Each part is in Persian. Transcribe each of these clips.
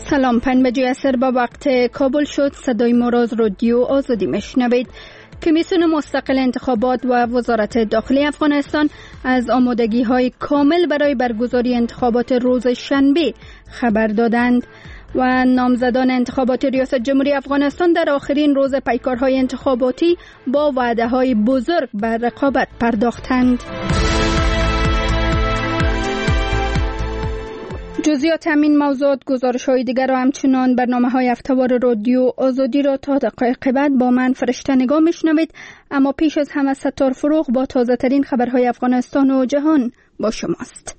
سلام، 5 عصر با وقت کابل شد. صدای ما را از رادیو آزادی میشنوید. کمیسیون مستقل انتخابات و وزارت داخلی افغانستان از آمادگی‌های کامل برای برگزاری انتخابات روز شنبه خبر دادند و نامزدان انتخابات ریاست جمهوری افغانستان در آخرین روز پیکارهای انتخاباتی با وعده‌های بزرگ بر رقابت پرداختند. جزئیات همین موضوعات، گزارش‌های دیگر و همچنان برنامه‌های هفته‌وار رادیو آزادی را تا دقایق بعد با من فرشته نگاه میشنوید. اما پیش از همه ستار فروغ با تازه‌ترین خبرهای افغانستان و جهان با شماست.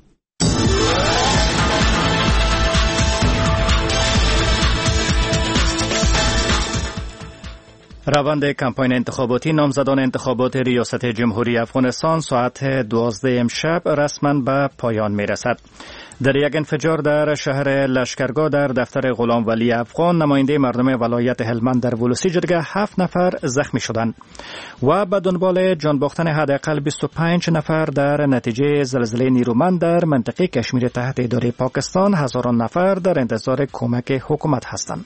روند کمپاین انتخاباتی نامزدان انتخابات ریاست جمهوری افغانستان ساعت 12 امشب رسما به پایان می رسد. در یک انفجار در شهر لشکرگاه در دفتر غلام ولی افغان، نماینده مردم ولایت هلمند در ولسی جرگه 7 نفر زخمی شدند و به دنبال جان باختن حداقل 25 نفر در نتیجه زلزله نیرومند در منطقه کشمیر تحت اداره پاکستان، هزاران نفر در انتظار کمک حکومت هستند.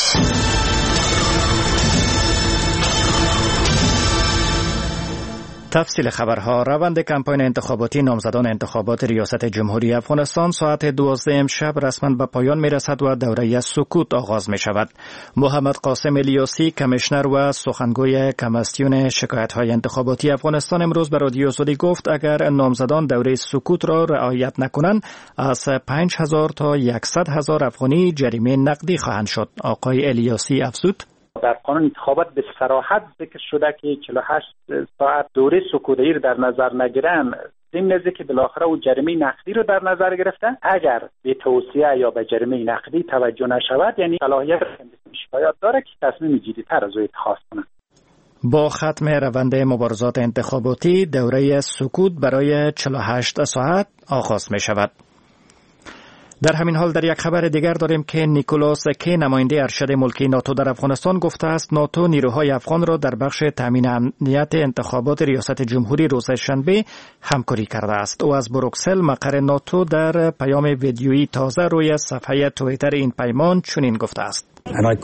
تفصیل خبرها. روند کمپاین انتخاباتی نامزدان انتخابات ریاست جمهوری افغانستان ساعت 12 امشب رسما به پایان می رسد و دوره سکوت آغاز می شود. محمد قاسم الیاسی، کمیشنر و سخنگوی کمیسیون شکایت‌های انتخاباتی افغانستان، امروز به رادیو آزادی گفت اگر نامزدان دوره سکوت را رعایت نکنند از 5000 تا 100,000 افغانی جریمه نقدی خواهند شد. آقای الیاسی افزود: در قانون انتخابات به صراحت ذکر شده که 48 ساعت دوره سکوتایی رو در نظر نگیرن، ضمن که بالاخره او جریمه نقدی رو در نظر گرفته، اگر به توصیه یا به جریمه نقدی توجه نشود، یعنی صلاحیت شکایت داره که تصمیم جدی‌تر از او اتخاذ کنه. با ختم روند مبارزات انتخاباتی، دوره سکوت برای 48 ساعت آغاز می شود. در همین حال در یک خبر دیگر داریم که نیکولاس کی، نماینده ارشد ملکی ناتو در افغانستان، گفته است ناتو نیروهای افغان را در بخش تامین امنیت انتخابات ریاست جمهوری روز شنبه همکاری کرده است. او از بروکسل، مقر ناتو، در پیام ویدیویی تازه روی صفحه توییتر این پیمان چنین گفته است: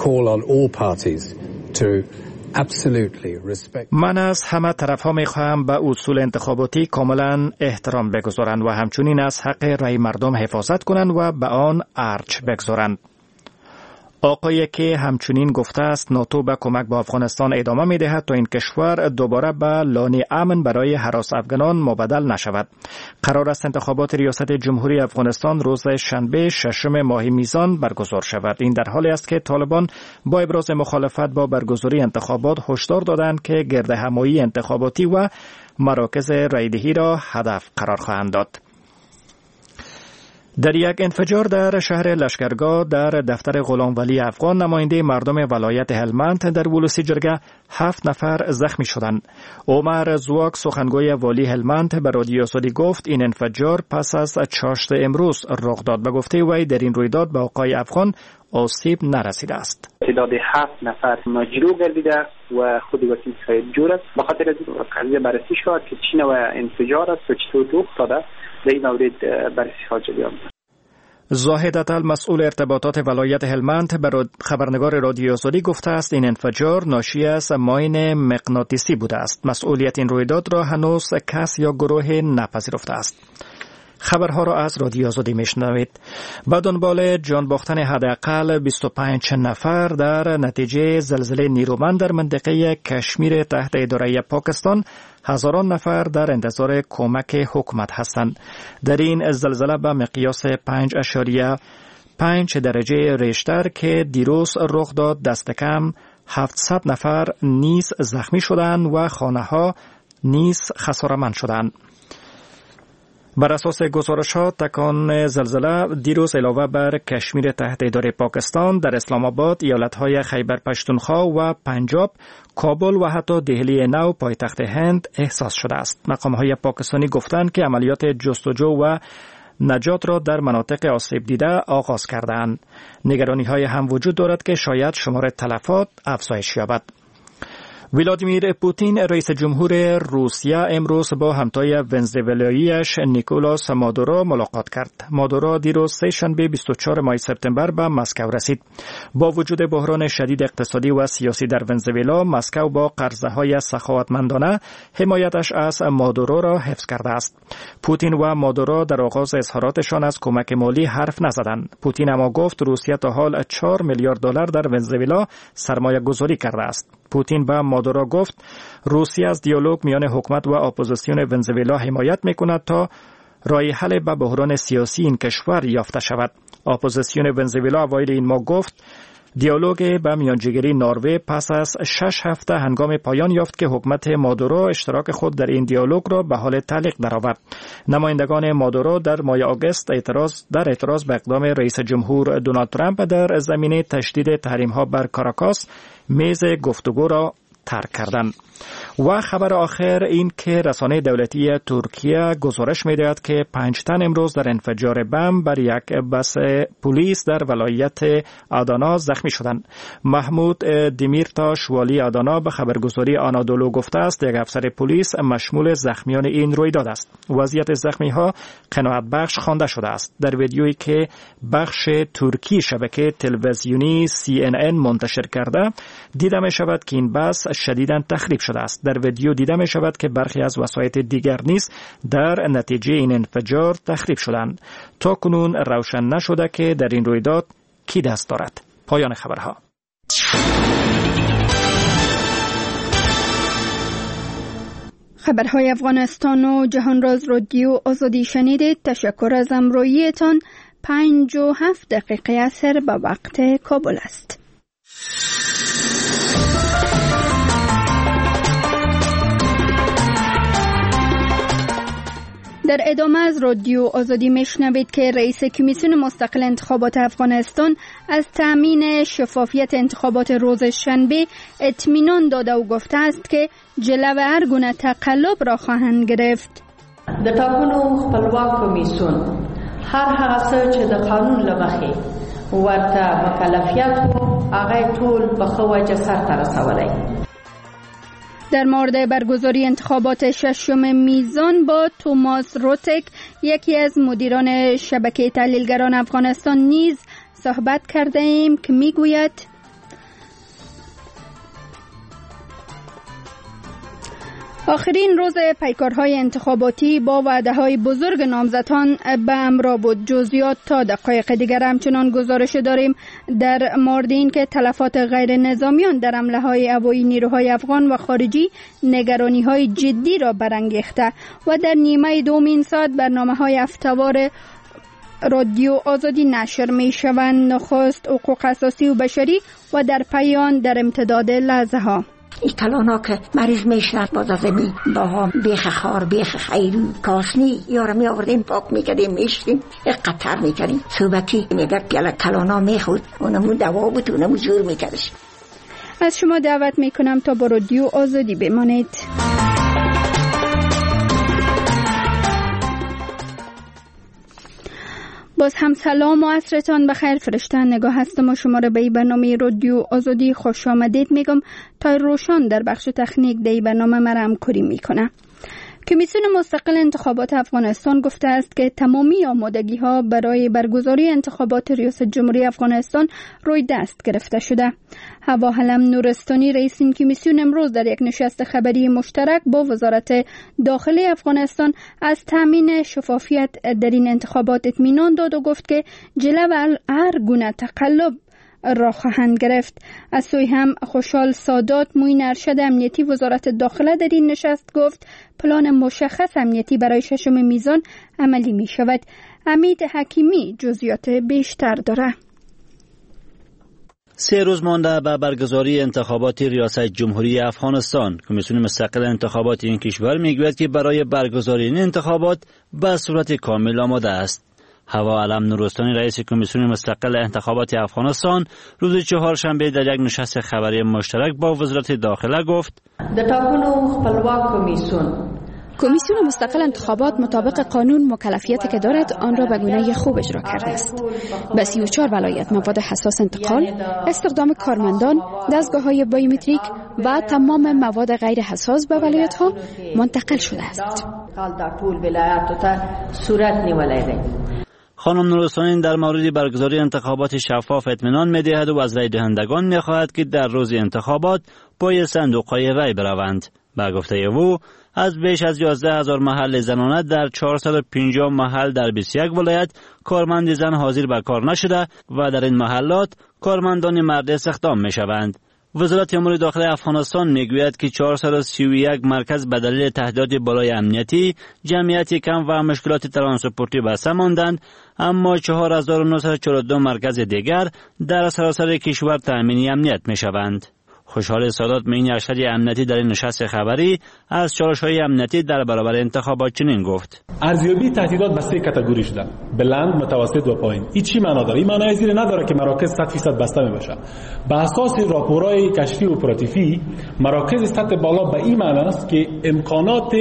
من از همه طرف‌ها می‌خواهم به اصول انتخاباتی کاملا احترام بگذارند و همچنین از حق رأی مردم حفاظت کنند و به آن ارج بگذارند. آقای که همچنین گفته است ناتو به کمک به افغانستان ادامه می‌دهد تا این کشور دوباره به لانه امن برای هراس افغانان مبدل نشود. قرار است انتخابات ریاست جمهوری افغانستان روز شنبه 6 ماه میزان برگزار شود. این در حالی است که طالبان با ابراز مخالفت با برگزاری انتخابات هشدار دادند که گردهمایی انتخاباتی و مراکز رایدهی را هدف قرار خواهند داد. در یک انفجار در شهر لشکرگاه در دفتر غلام ولی افغان، نماینده مردم ولایت هلمند در ولسی جرگه 7 نفر زخمی شدند. عمر زواک، سخنگوی والی هلمند، به رادیو آزادی گفت این انفجار پس از چاشت امروز رخ داد. به گفته وی در این رویداد به آقای افغان آسیب نرسیده است. تعداد 7 نفر مجروح گردیده و خود وکیل صاحب جور است. به خاطر از قضیه بررسی شد که چی نوع انفجار است و چطور رخ داده، در این مورد بررسی ها جریان است. زاهد عطل، مسئول ارتباطات ولایت هلمند، به خبرنگار رادیو آزادی گفته است این انفجار ناشی از ماین مغناطیسی بوده است. مسئولیت این رویداد را هنوز کس یا گروه نپذیرفته است. خبرها را از رادیو آزادی میشنوید. با دنبال جان باختن حداقل 25 نفر در نتیجه زلزله نیرومند در منطقه کشمیر تحت اداره پاکستان، هزاران نفر در انتظار کمک حکومت هستند. در این زلزله به مقیاس 5.5 درجه ریشتر که دیروز رخ داد، دست کم 700 نفر نیز زخمی شدند و خانه‌ها نیز خساره‌مند شدند. بر اساس گزارشات، تکان زلزله دیروز علاوه بر کشمیر تحت اداره پاکستان، در اسلام آباد، ایالت‌های خیبر پختونخوا و پنجاب، کابل و حتی دهلی نو پایتخت هند احساس شده است. مقام‌های پاکستانی گفتند که عملیات جستجو و نجات را در مناطق آسیب دیده آغاز کردند. نگرانی‌های هم وجود دارد که شاید شمار تلفات افزایش یابد. ولادیمیر پوتین رئیس جمهور روسیه امروز با همتای ونزوئلاییش نیکولاس مادورو ملاقات کرد. مادورو دیروز سه‌شنبه 24 ماه سپتامبر به مسکو رسید. با وجود بحران شدید اقتصادی و سیاسی در ونزوئلا، مسکو با قرضه‌های سخاوتمندانه حمایتش از مادورو را حفظ کرده است. پوتین و مادورو در آغاز اظهاراتشان از کمک مالی حرف نزدند. پوتین اما گفت روسیه تا حال 4 میلیارد دلار در ونزوئلا سرمایه گذاری کرده است. پوتین به مادورو گفت روسیه از دیالوگ میان حکومت و اپوزیسیون ونزوئلا حمایت میکند تا راه حل به بحران سیاسی این کشور یافته شود. اپوزیسیون ونزوئلا اوایل این ماه گفت دیالوگ به میانجیگری نروژ پس از 6 هفته هنگام پایان یافت که حکومت مادورو اشتراک خود در این دیالوگ را به حال تعلیق درآورد. نمایندگان مادورو در ماه آگوست اعتراض به اقدام رئیس جمهور دونالد ترامپ در زمینه تشدید تحریم‌ها بر کاراکاس میز گفتگو را ترک کردند. و خبر آخر این که رسانه دولتی ترکیه گزارش می‌دهد که 5 تن امروز در انفجار بم بر یک بس پلیس در ولایت آدانا زخمی شدند. محمود دیمیرتاش والی آدانا به خبرگزاری آنادولو گفته است یک افسر پلیس مشمول زخمیان این رویداد است. وضعیت زخمی‌ها قناعت بخش خوانده شده است. در ویدیویی که بخش ترکی شبکه تلویزیونی CNN منتشر کرده دیده می شود که این بس شدیداً تخریب شده است. در ویدیو دیده می شود که برخی از وسایط دیگر نیز در نتیجه این انفجار تخریب شدند. تا کنون روشن نشده که در این رویداد کی دست دارد. پایان خبرها. خبرهای افغانستان و جهان راز رادیو آزادی شنیدید. تشکر از همراهیتان. 57 دقیقه اثر به وقت کابل است. در ادامه از رادیو آزادی میشنوید که رئیس کمیسیون مستقل انتخابات افغانستان از تامین شفافیت انتخابات روز شنبه اطمینان داده و گفته است که جلو هر گونه تقلب را خواهند گرفت. د ټاکنو خپلواک کمیسیون هر هغه څه چې د قانون له مخې ورته مکلفیت و هغه ټول په ښه وجه سرته رسولی. در مورد برگزاری انتخابات 6 میزان با توماس روتک، یکی از مدیران شبکه تحلیلگران افغانستان نیز صحبت کرده ایم که میگوید آخرین روز پیکارهای انتخاباتی با وعده‌های بزرگ نامزدان به همراه بود. جزئیات تا دقایق دیگر همچنان گزارش داریم در مورد این که تلفات غیر نظامیان در حمله‌های هوایی نیروهای افغان و خارجی نگرانی‌های جدی را برانگیخته و در نیمه دوم این ساعت برنامه‌های هفته‌وار رادیو آزادی نشر می‌شوند. نخست حقوق اساسی و بشری و در پایان در امتداد لحظه‌ها این کلانا که مریض میشن باز از می با هم بیخ خار بیخ خیلی کاسنی یارم می آوردیم پاک میکردیم میشتیم قطر میکردیم صحبتی میگرد پیالا کلانا میخورد اونمو دوا بود اونمو جور میکردش. از شما دعوت میکنم تا با رادیو آزادی بمانید. باز هم سلام و عصرتان بخیر. فرشته نگاه هستم و شما را به این برنامه رادیو آزادی خوش آمدید میگم. تا روشان در بخش تکنیک در این برنامه مرا همکاری میکنه. کمیسیون مستقل انتخابات افغانستان گفته است که تمامی آمادگی‌ها برای برگزاری انتخابات ریاست جمهوری افغانستان روی دست گرفته شده. هوا علم نورستانی رئیس این کمیسیون امروز در یک نشست خبری مشترک با وزارت داخلی افغانستان از تامین شفافیت در این انتخابات اطمینان داد و گفت که جلو هر گونه تقلب را خواهند گرفت. از سوی هم خوشحال سادات معین ارشد امنیتی وزارت داخله در این نشست گفت پلان مشخص امنیتی برای 6 میزان عملی می شود. امید حکیمی جزئیات بیشتر داره. 3 روز مانده به برگزاری انتخابات ریاست جمهوری افغانستان، کمیسیون مستقل انتخابات این کشور میگوید که برای برگزاری این انتخابات به صورت کامل آماده است. هوا علم نورستانی رئیس کمیسیون مستقل انتخابات افغانستان روز چهارشنبه در یک نشست خبری مشترک با وزارت داخله گفت د ټاکنو خپلواک کمیسیون کمیسیون مستقل انتخابات مطابق قانون مکلفیتی که دارد آن را به گونه خوب اجرا کرده است. به 34 ولایت مواد حساس انتقال، استخدام کارمندان، دستگاه‌های بایومتریک و تمام مواد غیر حساس به ولایت‌ها منتقل شده است. خانم نورستانی در مورد برگزاری انتخابات شفاف اطمینان می‌دهد و از رای دهندگان می‌خواهد که در روز انتخابات پای صندوق‌های رای بروند. با گفته او از بیش از 11,000 محل زنانه در 450 محل در 21 ولایت کارمند زن حاضر به کار نشده و در این محلات کارمندان مرد استخدام می‌شوند. وزارت امور داخلی افغانستان میگوید که 431 مرکز به دلیل تهدیدات بالای امنیتی، جمعیت کم و مشکلات ترانسپورتی بسته ماندند، اما 4942 مرکز دیگر در سراسر کشور تامین امنیت میشوند. خوشحال سادات معین ارشد امنیتی در این نشست خبری از چالش‌های امنیتی در برابر انتخابات چنین گفت: ارزیابی تهدیدات به 3 کاتگوری شده: بلند، متوسط و پایین. این چی معنا داره؟ این معنی زیر نداره که مراکز 100% بسته میباشه. به اساس راپورهای کشفی و اپراتیوی مراکز سطح بالا به این معنی است که امکانات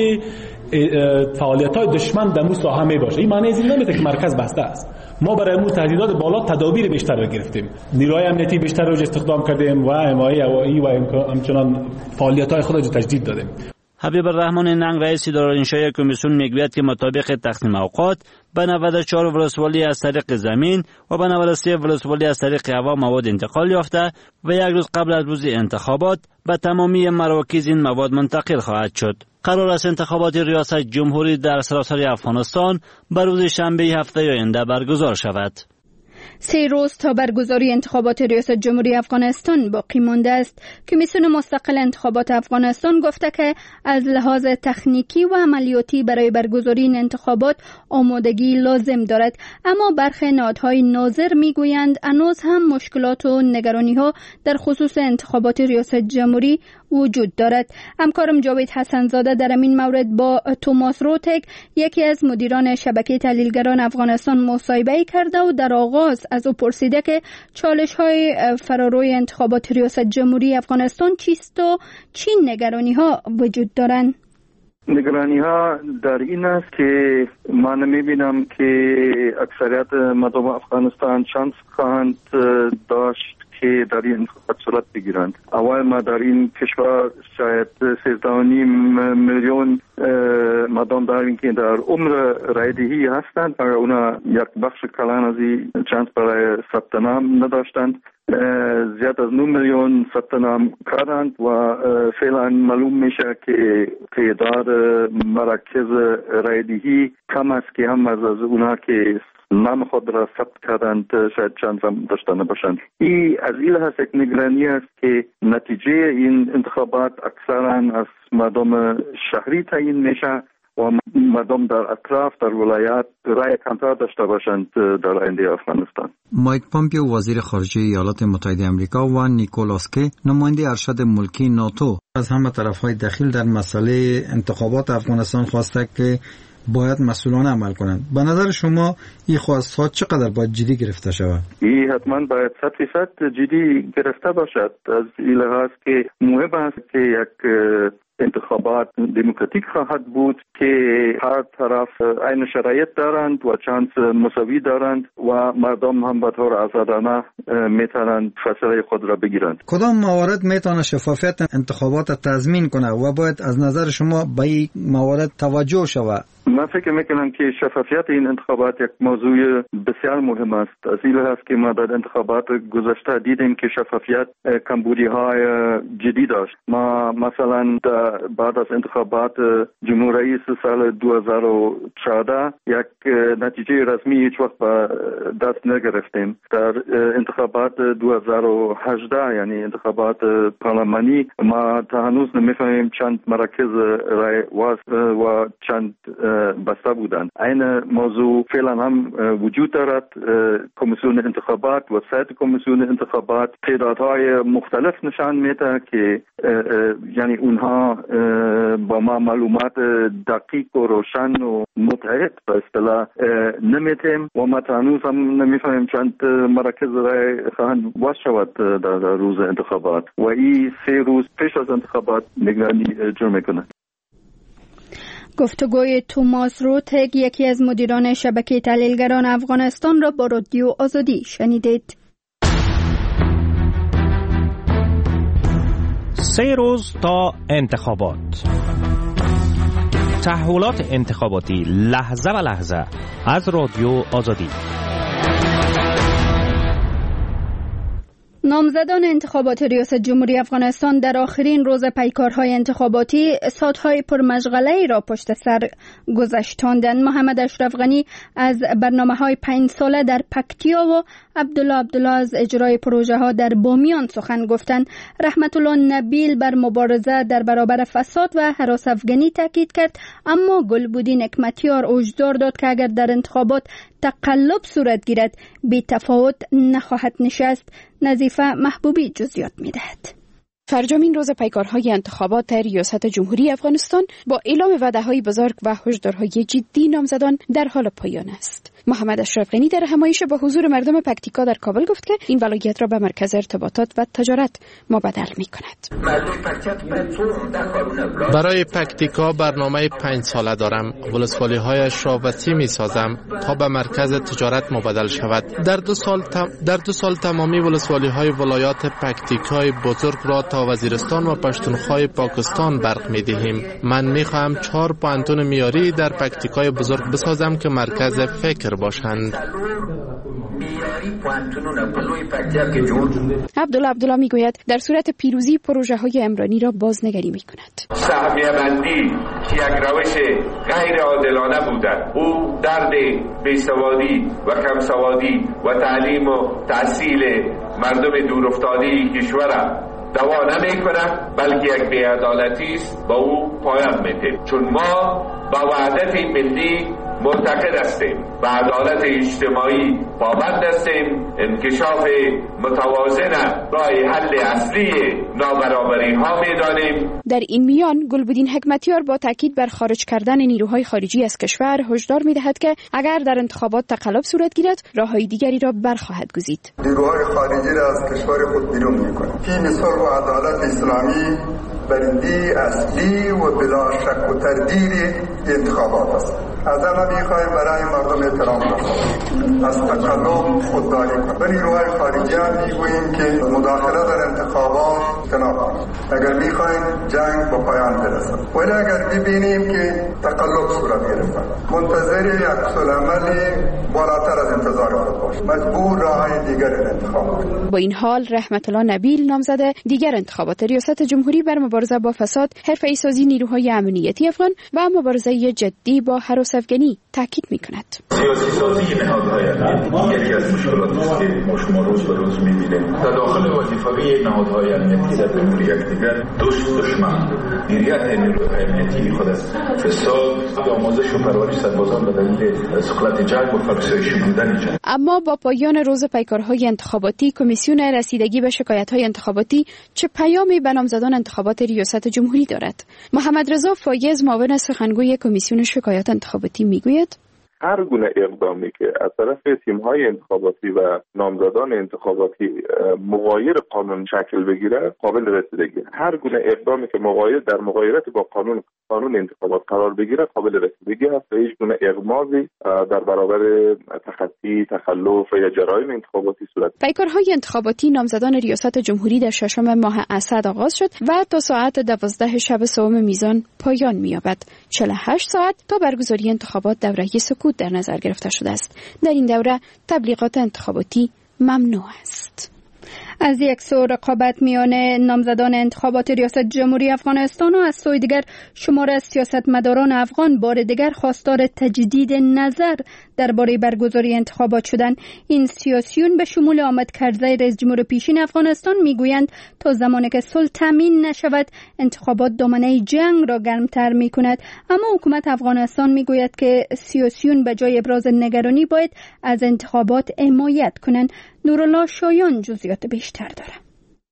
فعالیت‌های دشمن در مو ساحه میباشه. این معنی زیر نمیده که مرکز بسته است. ما برای امور تهدیدات بالا تدابیر بیشتر را گرفتیم، نیروهای امنیتی بیشتر را استخدام کردیم و حمایت هوایی و همچنان فعالیت‌های خود را تجدید دادیم. حبیب الرحمن ننگ رئیس اداره انشای کمیسیون میگوید که مطابق تقسیم اوقات به 94 ولسوالی از طریق زمین و به 93 ولسوالی از طریق هوا مواد انتقال یافته و یک روز قبل از روز انتخابات به تمامی مراکز این مواد منتقل خواهد شد. قرار است انتخابات ریاست جمهوری در سراسر افغانستان به روز شنبه هفته آینده برگزار شود. 3 روز تا برگزاری انتخابات ریاست جمهوری افغانستان باقی مانده است. کمیسیون مستقل انتخابات افغانستان گفته که از لحاظ تکنیکی و عملیاتی برای برگزاری این انتخابات آمادگی لازم دارد، اما برخی نهادهای ناظر میگویند هنوز هم مشکلات و نگرانی‌ها در خصوص انتخابات ریاست جمهوری وجود دارد. همکارم جاوید حسنزاده در این مورد با توماس روتک، یکی از مدیران شبکه تحلیلگران افغانستان، مصاحبه کرده و در آغاز از او پرسیده که چالش‌های فراروی انتخابات ریاست جمهوری افغانستان چیست و چه نگرانی‌ها وجود دارند. نگرانی‌ها در این است که من می‌بینم که اکثریت مردم افغانستان شانس خواهند داشت که در این انتخابات صورت بگیرند. اول ما در این کشور شاید 13.5 میلیون مردم داریم که در عمر رایدهی هستند، اگر اونا یک بخش کلان از این چانس برای ثبت نام نداشتند. زیاد از 9 میلیون ثبت نام کردند و فعلا معلوم میشه که تعداد مراکز رایدهی کم است که هم از اونا که نام خود را ثبت کردند شاید چند هم داشته نباشند. از این لحاظ یک نگرانی است که نتیجه این انتخابات اکثرا از مردم شهری تعیین میشه و مردم در اطراف در ولایات رای کمتر داشته باشند در آینده افغانستان. مایک پامپیو وزیر خارجه ایالات متحده آمریکا و نیکولاس کی نماینده ارشد ملکی ناتو از همه طرف‌های دخیل در مسئله انتخابات افغانستان خواسته که باید مسئولانه عمل کنند. به نظر شما این خواست‌ها چقدر باید جدی گرفته شود؟ این حتما باید 100% جدی گرفته باشد، از این لحاظ که مهم است که یک انتخابات دموکراتیک خواهد بود که هر طرف عین شرایط دارند و چانس مساوی دارند و مردم هم به طور آزادانه میتونند فیصله خود را بگیرند. کدام موارد میتونه شفافیت انتخابات تضمین کنه و باید از نظر شما به این موارد توجه شود؟ من فکر میکنم که شفافیت این انتخابات یک موضوع بسیار مهم است، از این لحاظ که ما در انتخابات گذشته دیدیم که شفافیت کمبودی‌های جدی داشت. ما مثلا بعد از انتخابات جمهوری رئیس سال 2014 یک نتیجه رسمی هیچ وقت به دست نگرفتیم. در انتخابات 2018 یعنی انتخابات پارلمانی ما تا هنوز نمیفهمیم چند مراکز رای و چند بسته بودند. این موضوع فعلا هم وجود دارد. کمیسیون انتخابات و سایت کمیسیون انتخابات تعدادهای مختلف نشان میده که یعنی اونها با ما معلومات دقیق و روشن و متعهد به اصطلاح نمیتیم و ما هنوز هم نمیفهمیم چند مراکز رای خواهند باز شود در روز انتخابات و این 3 روز پیش از انتخابات نگرانی جور میکنه. گفتگوی توماس روتگ، یکی از مدیران شبکه تحلیلگران افغانستان، را با رادیو آزادی شنیدید. 3 روز تا انتخابات. تحولات انتخاباتی لحظه و لحظه از رادیو آزادی. نامزدان انتخابات ریاست جمهوری افغانستان در آخرین روز پیکارهای انتخاباتی ساعت‌های پرمشغله را پشت سر گذشتاندند. محمد اشرف غنی از برنامه‌های 5 ساله در پکتیا و عبدالله از اجرای پروژه‌ها در بامیان سخن گفتند. رحمت الله نبیل بر مبارزه در برابر فساد و هراس افغانی تاکید کرد، اما گلبودین حکمتیار هشدار داد که اگر در انتخابات تقلب صورت گیرد بی تفاوت نخواهد نشست. نظیفه محبوبی جزئیات می‌دهد. فرجامین روز پیکارهای انتخابات در ریاست جمهوری افغانستان با اعلام وعده‌های بزرگ و هشدارهای جدی نامزدان در حال پایان است. محمد اشرف غنی در همایش با حضور مردم پکتیکا در کابل گفت که این ولایت را به مرکز ارتباطات و تجارت مبدل می‌کند. برای پکتیکا برنامه 5 ساله دارم. ولسوالی‌هایش را وسیع می‌سازم تا به مرکز تجارت مبدل شود. در دو سال تمامی ولسوالی‌های ولایات پکتیکای بزرگ را تا وزیرستان و پشتونخوای پاکستان برق می‌دهیم. من می‌خواهم 4 پانتون میاری در پکتیکای بزرگ بسازم که مرکز فکر باشند. عبدالله میگوید در صورت پیروزی پروژه‌های عمرانی را بازنگری می‌کند. سهمیه بندی که یک روش غیر عادلانه بوده، او درد بیسوادی و کمسوادی و تعلیم و تحصیل مردم دورافتاده کشور دوا نمی کنه، بلکه یک بی‌عدالتی است، با او پایان میده. چون ما با وحدت ملی معتقد هستیم، به عدالت اجتماعی پابند هستیم، انکشاف متوازن راه حل اصلی نابرابری ها میدانیم. در این میان گلبودین حکمتیار با تاکید بر خارج کردن نیروهای خارجی از کشور هشدار میدهد که اگر در انتخابات تقلب صورت گیرد راههای دیگری را برخواهد گزید. نیروهای خارجی را از کشور خود بیرون میکنه. فی مثال و عدالت اسلامی بندی اصلی و بلا شک و تردید انتخابات است. از همه میخواهیم برای مردم احترام کنیم، از تقلب خودداری کنیم. به نیروهای خارجی هم میگوییم که مداخله در انتخابات اجتناب کنیم اگر میخواهیم جنگ به پایان برسد. ولی اگر ببینیم که تقلب صورت گرفته، منتظر یک عکس‌العمل بالاتر از انتظار خود باشیم، مجبور راههای دیگر انتخاب کنیم. با این حال رحمت الله نبیل نامزد دیگر انتخابات ریاست جمهوری بر مبارزه با فساد، حرفه‌ای سازی نیروهای امنیتی افغان و مبارزه جدی با هراس افغانی تاکید می‌کند. سیاسی سازی نهادهای امنیتی یکی از مشکلاتی است که شما روز به روز می‌بینیم. در داخل وظیفه‌ی نهادهای امنیتی در کنار یکدیگر دشمن گیریت نیروهای امنیتی خود است. فساد، آموزش و پرورش سربازان به دلیل سقلت جنگ و فرسایش بودن جنگ. اما با پایان روز پیکارهای انتخاباتی، کمیسیون رسیدگی به شکایت‌های انتخاباتی چه پیامی به نامزدان انتخابات ریاست جمهوری دارد؟ محمد رضا فایز، معاون سخنگوی کمیسیون شکایات انتخاباتی میگوید هر گونه اقدامی که از طرف تیم‌های انتخاباتی و نامزدان انتخاباتی مغایر قانون شکل بگیره قابل رسیدگی. هر گونه اقدامی که در مغایرت با قانون انتخابات قرار بگیره قابل رسیدگی است و هیچ گونه اغماضی در برابر تخطی، تخلف یا جرایم انتخاباتی صورت. پیکارهای انتخاباتی نامزدان ریاست جمهوری در 6 ماه اسد آغاز شد و تا ساعت 12 شب صوم میزان پایان می‌یابد. 48 ساعت تا برگزاری انتخابات دوره سکوت در نظر گرفته شده است. در این دوره تبلیغات انتخاباتی ممنوع است. از یک سو رقابت میان نامزدان انتخابات ریاست جمهوری افغانستان و از سوی دیگر شمار از سیاستمداران افغان بار دیگر خواستار تجدید نظر درباره برگزاری انتخابات شدند. این سیاسیون به شمول حامد کرزی رئیس جمهور پیشین افغانستان میگویند تا زمانی که صلح تامین نشود انتخابات دامنه جنگ را گرمتر میکند، اما حکومت افغانستان میگوید که سیاسیون به جای ابراز نگرانی باید از انتخابات حمایت کنند. نورالله شایان جزئیات بیشتر داره.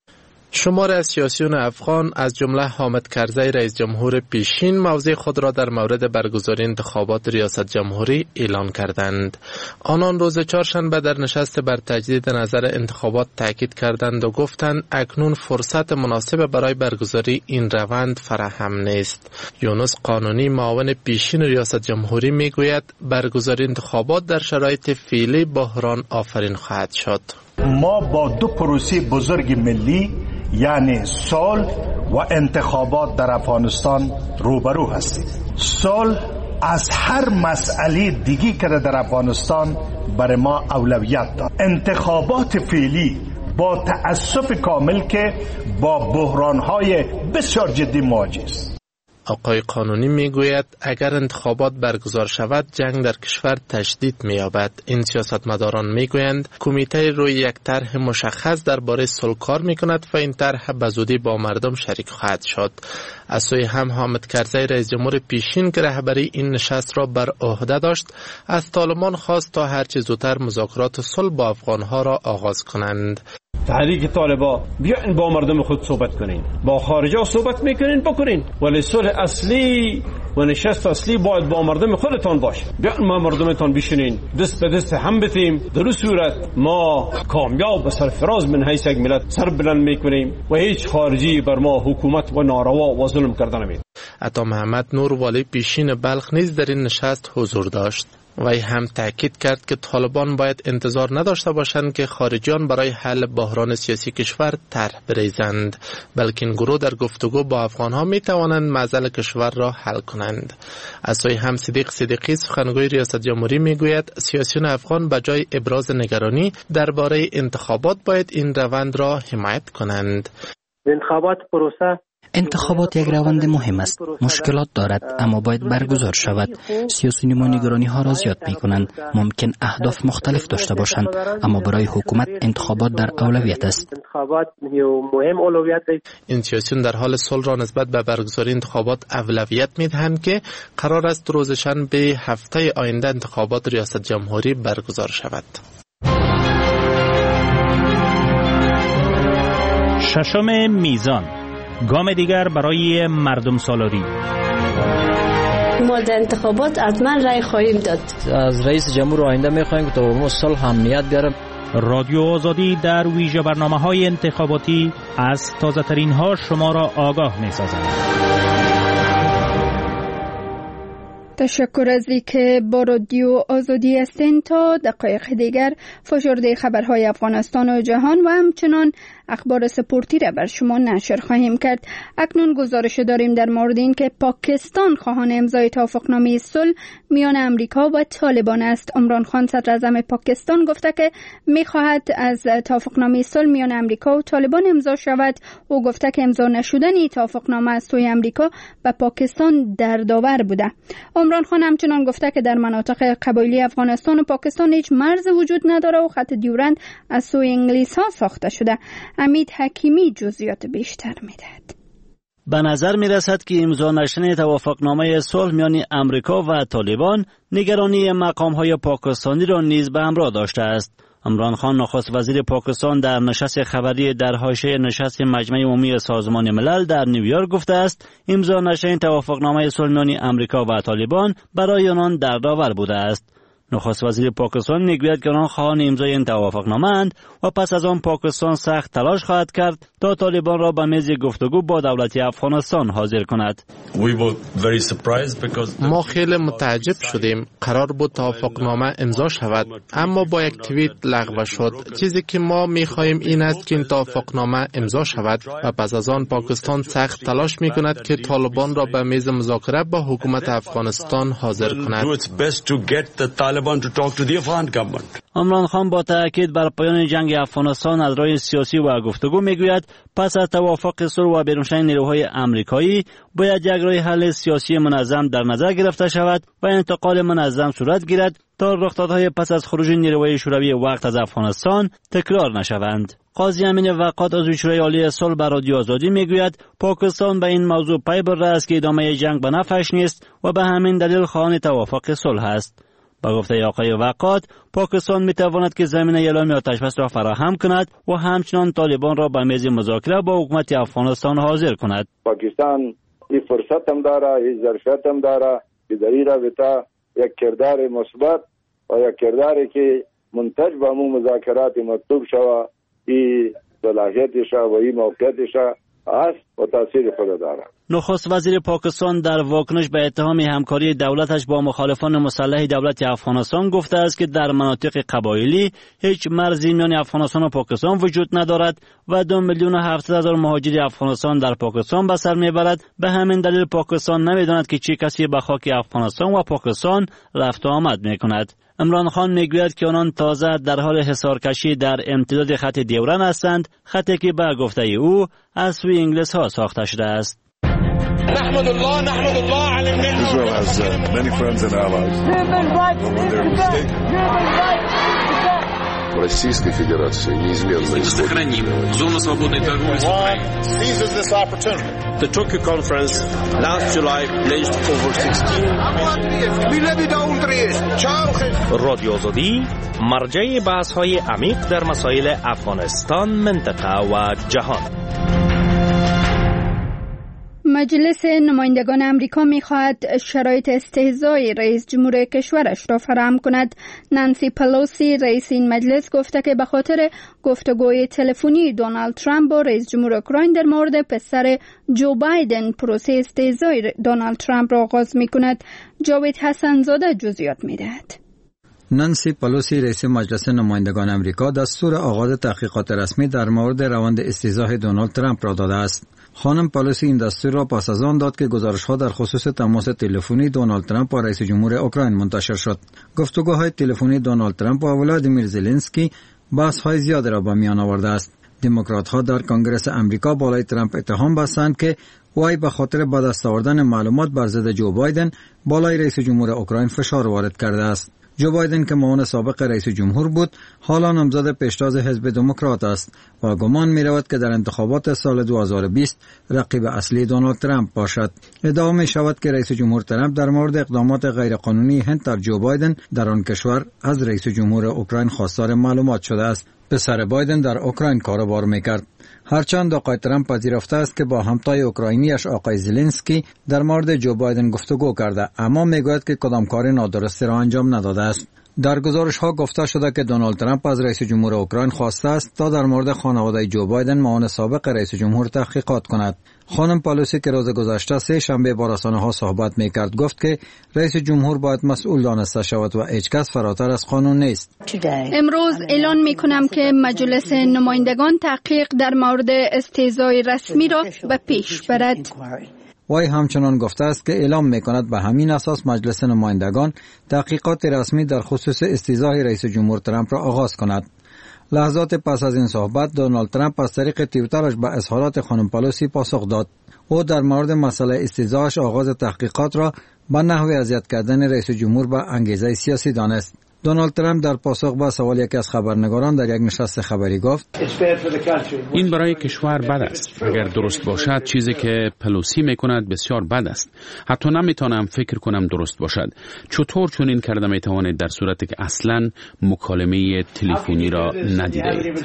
شمار از سیاسیون افغان از جمله حامد کرزی رئیس جمهور پیشین موضع خود را در مورد برگزاری انتخابات ریاست جمهوری اعلان کردند. آنان روز چهارشنبه در نشست بر تجدید نظر انتخابات تاکید کردند و گفتند اکنون فرصت مناسب برای برگزاری این روند فراهم نیست. یونس قانونی معاون پیشین ریاست جمهوری میگوید برگزاری انتخابات در شرایط فعلی بحران آفرین خواهد شد. ما با دو پروسه بزرگ ملی یعنی صلح و انتخابات در افغانستان روبرو هستیم. صلح از هر مسئله دیگی که در افغانستان برای ما اولویت دارد. انتخابات فعلی با تأسف کامل که با بحران‌های بسیار جدی مواجه است. آقای قانونی میگوید اگر انتخابات برگزار شود جنگ در کشور تشدید می‌یابد. این سیاستمداران میگویند کمیته روی یک طرح مشخص درباره صلح کار میکند و این طرح به زودی با مردم شریک خواهد شد. از سوی هم حامد کرزی رئیس جمهور پیشین که رهبری این نشست را بر عهده داشت از طالبان خواست تا هرچه زودتر مذاکرات صلح با افغانها را آغاز کنند. تحریک طالبان بیاین با مردم خود صحبت کنین، با خارجا صحبت میکنین بکنین، ولی صلح اصلی و نشست اصلی باید با مردم خودتان باشه. بیاین ما مردمتان بشینین دست به دست هم بتیم، در این صورت ما کامیاب و سرفراز من حیث یک ملت سر بلند میکنیم و هیچ خارجی بر ما حکومت و ناروا و ظلم کردن نمید. عطا محمد نور والی پیشین بلخ نیز در این نشست حضور داشت. وی هم تاکید کرد که طالبان باید انتظار نداشته باشند که خارجیان برای حل بحران سیاسی کشور طرح بریزند، بلکه این گروه در گفتگو با افغانها می توانند معضل کشور را حل کنند. از سوی هم صدیق صدیقی سخنگوی ریاست جمهوری می گوید سیاسیون افغان به جای ابراز نگرانی درباره انتخابات باید این روند را حمایت کنند. انتخابات یک روند مهم است. مشکلات دارد اما باید برگزار شود. سیاسیون ما نگرانی ها را زیاد می کنند. ممکن اهداف مختلف داشته باشند اما برای حکومت انتخابات در اولویت است. این سیاسیون در حال صلح را نسبت به برگزاری انتخابات اولویت می دهند که قرار است روز شنبه هفته آینده انتخابات ریاست جمهوری برگزار شود. ششم میزان، گام دیگر برای مردم سالاری. ما در انتخابات حتما رای خواهیم داد. از رئیس جمهور آینده می‌خواهیم که تا صلح امنیت بیاره. رادیو آزادی در ویژه برنامه‌های انتخاباتی از تازه‌ترین ها شما را آگاه می‌سازد. تشکر از که با رادیو آزادی هستین. تا دقایق دیگر فشرده خبرهای افغانستان و جهان و همچنان اخبار سپورتی را بر شما نشر خواهیم کرد. اکنون گزارش داریم در مورد این که پاکستان خواهان امضای توافقنامه صلح میان امریکا و طالبان است. عمران خان صدر اعظم پاکستان گفته که میخواهد از توافقنامه صلح میان امریکا و طالبان امضا شود. او گفته که امضا نشدن این توافقنامه از سوی امریکا و پاکستان دردآور بوده. عمران خان همچنان گفته که در مناطق قبایلی افغانستان و پاکستان هیچ مرز وجود نداره و خط دیورند از سوی انگلیس ها ساخته شده. امید حکیمی جزئیات بیشتر میدهد. به نظر می رسد که امضا نشدن توافقنامه صلح میان امریکا و طالبان نگرانی مقام‌های پاکستانی را نیز به همراه داشته است. عمران خان نخست وزیر پاکستان در نشست خبری در حاشیه نشست مجمع عمومی سازمان ملل در نیویورک گفته است امضا نشدن توافقنامه صلح میان امریکا و طالبان برای آنان دردآور بوده است. نخست وزیر پاکستان میگوید که آنان خواهان امضای این توافقنامه اند و پس از آن پاکستان سخت تلاش خواهد کرد تا طالبان را به میز گفتگو با دولت افغانستان حاضر کند. ما خیلی متعجب شدیم. قرار بود توافقنامه امضا شود اما با یک توییت لغو شد. چیزی که ما میخواهیم این است که این توافقنامه امضا شود و پس از آن پاکستان سخت تلاش میکند که طالبان را به میز مذاکره با حکومت افغانستان حاضر کند. عمران خان با تاکید بر پایان جنگ افغانستان از راه سیاسی و گفتگو میگوید پس از توافق صلح و بیرون شدن نیروهای آمریکایی باید یک راه حل سیاسی منظم در نظر گرفته شود و انتقال منظم صورت گیرد تا رخدادهای پس از خروج نیروهای شوروی وقت از افغانستان تکرار نشوند. قاضی امین وقات عضو شورای عالی صلح بر رادیو آزادی میگوید پاکستان به این موضوع پی برده است که ادامه جنگ به نفعش نیست و به همین دلیل خواهان توافق صلح است. با گفته آقای وقات، پاکستان میتواند که زمینه اعلام آتشبس را فراهم کند و همچنان طالبان را به میز مذاکره با حکومت افغانستان حاضر کند. پاکستان این فرصت هم داره، این ظرفیت هم داره که در این رابطه یک کردار مثبت و یک کرداری که منتج به همون مذاکرات مطلوب شود، این صلاحیتش و این موقعیتش است و تاثیر خود داره. نخست وزیر پاکستان در واکنش به اتهام همکاری دولتش با مخالفان مسلح دولت افغانستان گفته است که در مناطق قبایلی هیچ مرزی میان افغانستان و پاکستان وجود ندارد و 2,700,000 مهاجر افغانستان در پاکستان به سر میبرد. به همین دلیل پاکستان نمیداند که چه کسی به خاک افغانستان و پاکستان رفت و آمد میکند. عمران خان میگوید که آنان تازه در حال حصارکشی در امتداد خط دیورن هستند، خطی که به گفته او از سوی انگلیس ها ساخته شده است. نحمد الله على النعمة. Israel has many friends and allies. В Российской Федерации неизменно сохраним зону свободной торговли с Украиной. Seizes this opportunity. The Tokyo conference last July pledged over 16. رادیو آزادی مرجع بحث‌های عمیق در مسائل افغانستان، منطقه و جهان. مجلس نمایندگان امریکا می‌خواهد شرایط استهزای رئیس جمهور کشورش را فراهم کند. نانسی پلوسی رئیس این مجلس گفته که به خاطر گفتگوی تلفنی دونالد ترامپ با رئیس جمهور اوکراین در مورد پسر جو بایدن پروسه استهزای دونالد ترامپ را آغاز می‌کند. جاوید حسن‌زاده جزئیات می‌دهد. نانسی پلوسی رئیس مجلس نمایندگان امریکا دستور آغاز تحقیقات رسمی در مورد روند استهزای دونالد ترامپ را داده است. خانم پلوسی این دستور را پس از آن داد که گزارش‌ها در خصوص تماس تلفنی دونالد ترامپ با رئیس جمهور اوکراین منتشر شد. گفتگوهای تلفنی دونالد ترامپ و ولادیمیر زلنسکی بحث‌های زیادی را به میان آورده است. دموکرات‌ها در کنگره آمریکا بالای ترامپ اتهام بستند که وی به خاطر به دست آوردن معلومات بر ضد جو بایدن بالای رئیس جمهور اوکراین فشار وارد کرده است. جو بایدن که معاون سابق رئیس جمهور بود، حالا نامزد پیشتاز حزب دموکرات است و گمان می رود که در انتخابات سال 2020 رقیب اصلی دونالد ترامپ باشد. ادعا می شود که رئیس جمهور ترامپ در مورد اقدامات غیرقانونی هند در جو بایدن در آن کشور از رئیس جمهور اوکراین خواستار معلومات شده است. پسر بایدن در اوکراین کاروبار میکرد. هرچند آقای ترامپ پذیرفته است که با همتای اوکراینیش آقای زلنسکی در مورد جو بایدن گفتگو کرده، اما میگوید که کدام کار نادرستی را انجام نداده است. در گزارش ها گفته شده که دونالد ترامپ از رئیس جمهور اوکراین خواسته است تا در مورد خانواده جو بایدن معاون سابق رئیس جمهور تحقیقات کند. خانم پلوسی که روز گذشته سه شنبه با رسانه‌ها صحبت می‌کرد گفت که رئیس جمهور باید مسئول دانسته شود و هیچ کس فراتر از قانون نیست. امروز اعلان می‌کنم که مجلس نمایندگان تحقیق در مورد استهزای رسمی را به پیش برد. وی همچنان گفته است که اعلام می‌کند به همین اساس مجلس نمایندگان تحقیقات رسمی در خصوص استهزای رئیس جمهور ترامپ را آغاز کند. لحظات پس از این صحبت دونالد ترامپ از طریق توییترش به اظهارات خانم پلوسی پاسخ داد. او در مورد مسئله استهزایش آغاز تحقیقات را به نحو اذیت کردن رئیس جمهور به انگیزه سیاسی دانست. دونالد ترامپ در پاسخ به سوال یکی از خبرنگاران در یک نشست خبری گفت این برای کشور بد است. اگر درست باشد چیزی که پلوسی میکند بسیار بد است. حتی نمیتونم فکر کنم درست باشد. چطور چنین کرده میتوانید در صورتی که اصلا مکالمه تلفنی را ندیده اید؟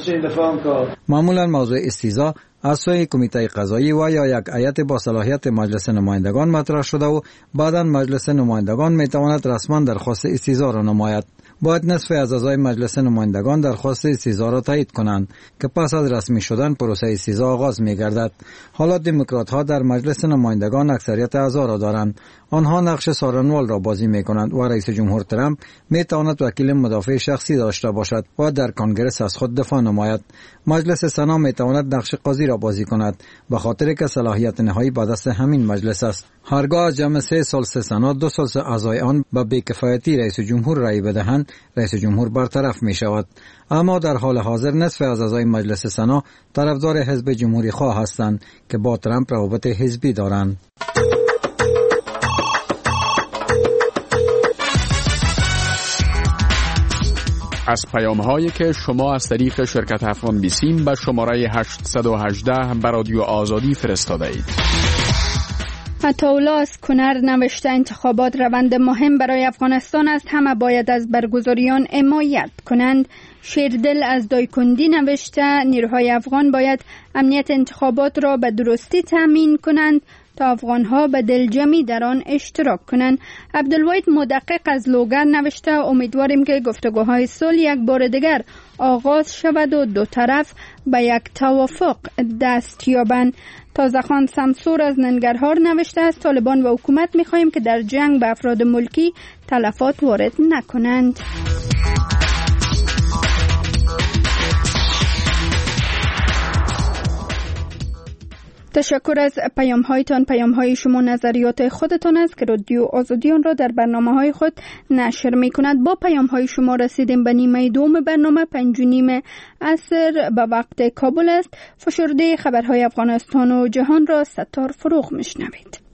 معمولا موضوع استهزا از سوی کمیته قضایی و یا یک هیئت با صلاحیت مجلس نمایندگان مطرح شده و بعدا مجلس نمایندگان میتواند رسما درخواست استهزا را نماید. باید نصف از اعضای مجلس نمایندگان درخواست استهزا را تایید کنند که پس از رسمی شدن پروسه استهزا آغاز می‌گردد. حالا دموکرات‌ها در مجلس نمایندگان اکثریت اعضا را دارند. آنها نقش سارنوال را بازی می‌کنند و رئیس جمهور ترامپ می‌تواند وکیل مدافع شخصی داشته باشد و در کنگره از خود دفاع نماید. مجلس سنا می‌تواند نقش قاضی را بازی کند به خاطر که صلاحیت نهایی به دست همین مجلس است. هرگاه از جمع 3 سال سنا 2 سال اعضای آن به بی‌کفایتی رئیس جمهور رأی بدهند، رئیس جمهور برطرف می شود. اما در حال حاضر نصف از اعضای مجلس سنا طرفدار حزب جمهوری خواه هستند که با ترامپ روابط حزبی دارند. از پیام‌هایی که شما از طریق شرکت افغان بیسیم به شماره 818 به رادیو آزادی فرستاده اید. عطاالله کنر نوشته انتخابات روند مهم برای افغانستان است، همه باید از برگزاریان حمایت کنند. شیردل از دایکندی نوشته نیروهای افغان باید امنیت انتخابات را به درستی تامین کنند تا افغانها به دلجمعی در آن اشتراک کنند. عبدالواحد مدقق از لوگر نوشته امیدواریم که گفتگوهای صلح یک بار دیگر آغاز شود و دو طرف به یک توافق دست یابند. تازه‌خان سمسور از ننگرهار نوشته است طالبان و حکومت می‌خواهیم که در جنگ به افراد ملکی تلفات وارد نکنند. تشکر از پیام‌هایتان. پیام‌های شما نظریات خودتان است که رادیو آزادی آن را در برنامه‌های خود نشر می‌کند. با پیام‌های شما رسیدیم به نیمه دوم برنامه. 5:30 عصر به وقت کابل است. فشرده خبرهای افغانستان و جهان را ستار فروغ می‌شنوید.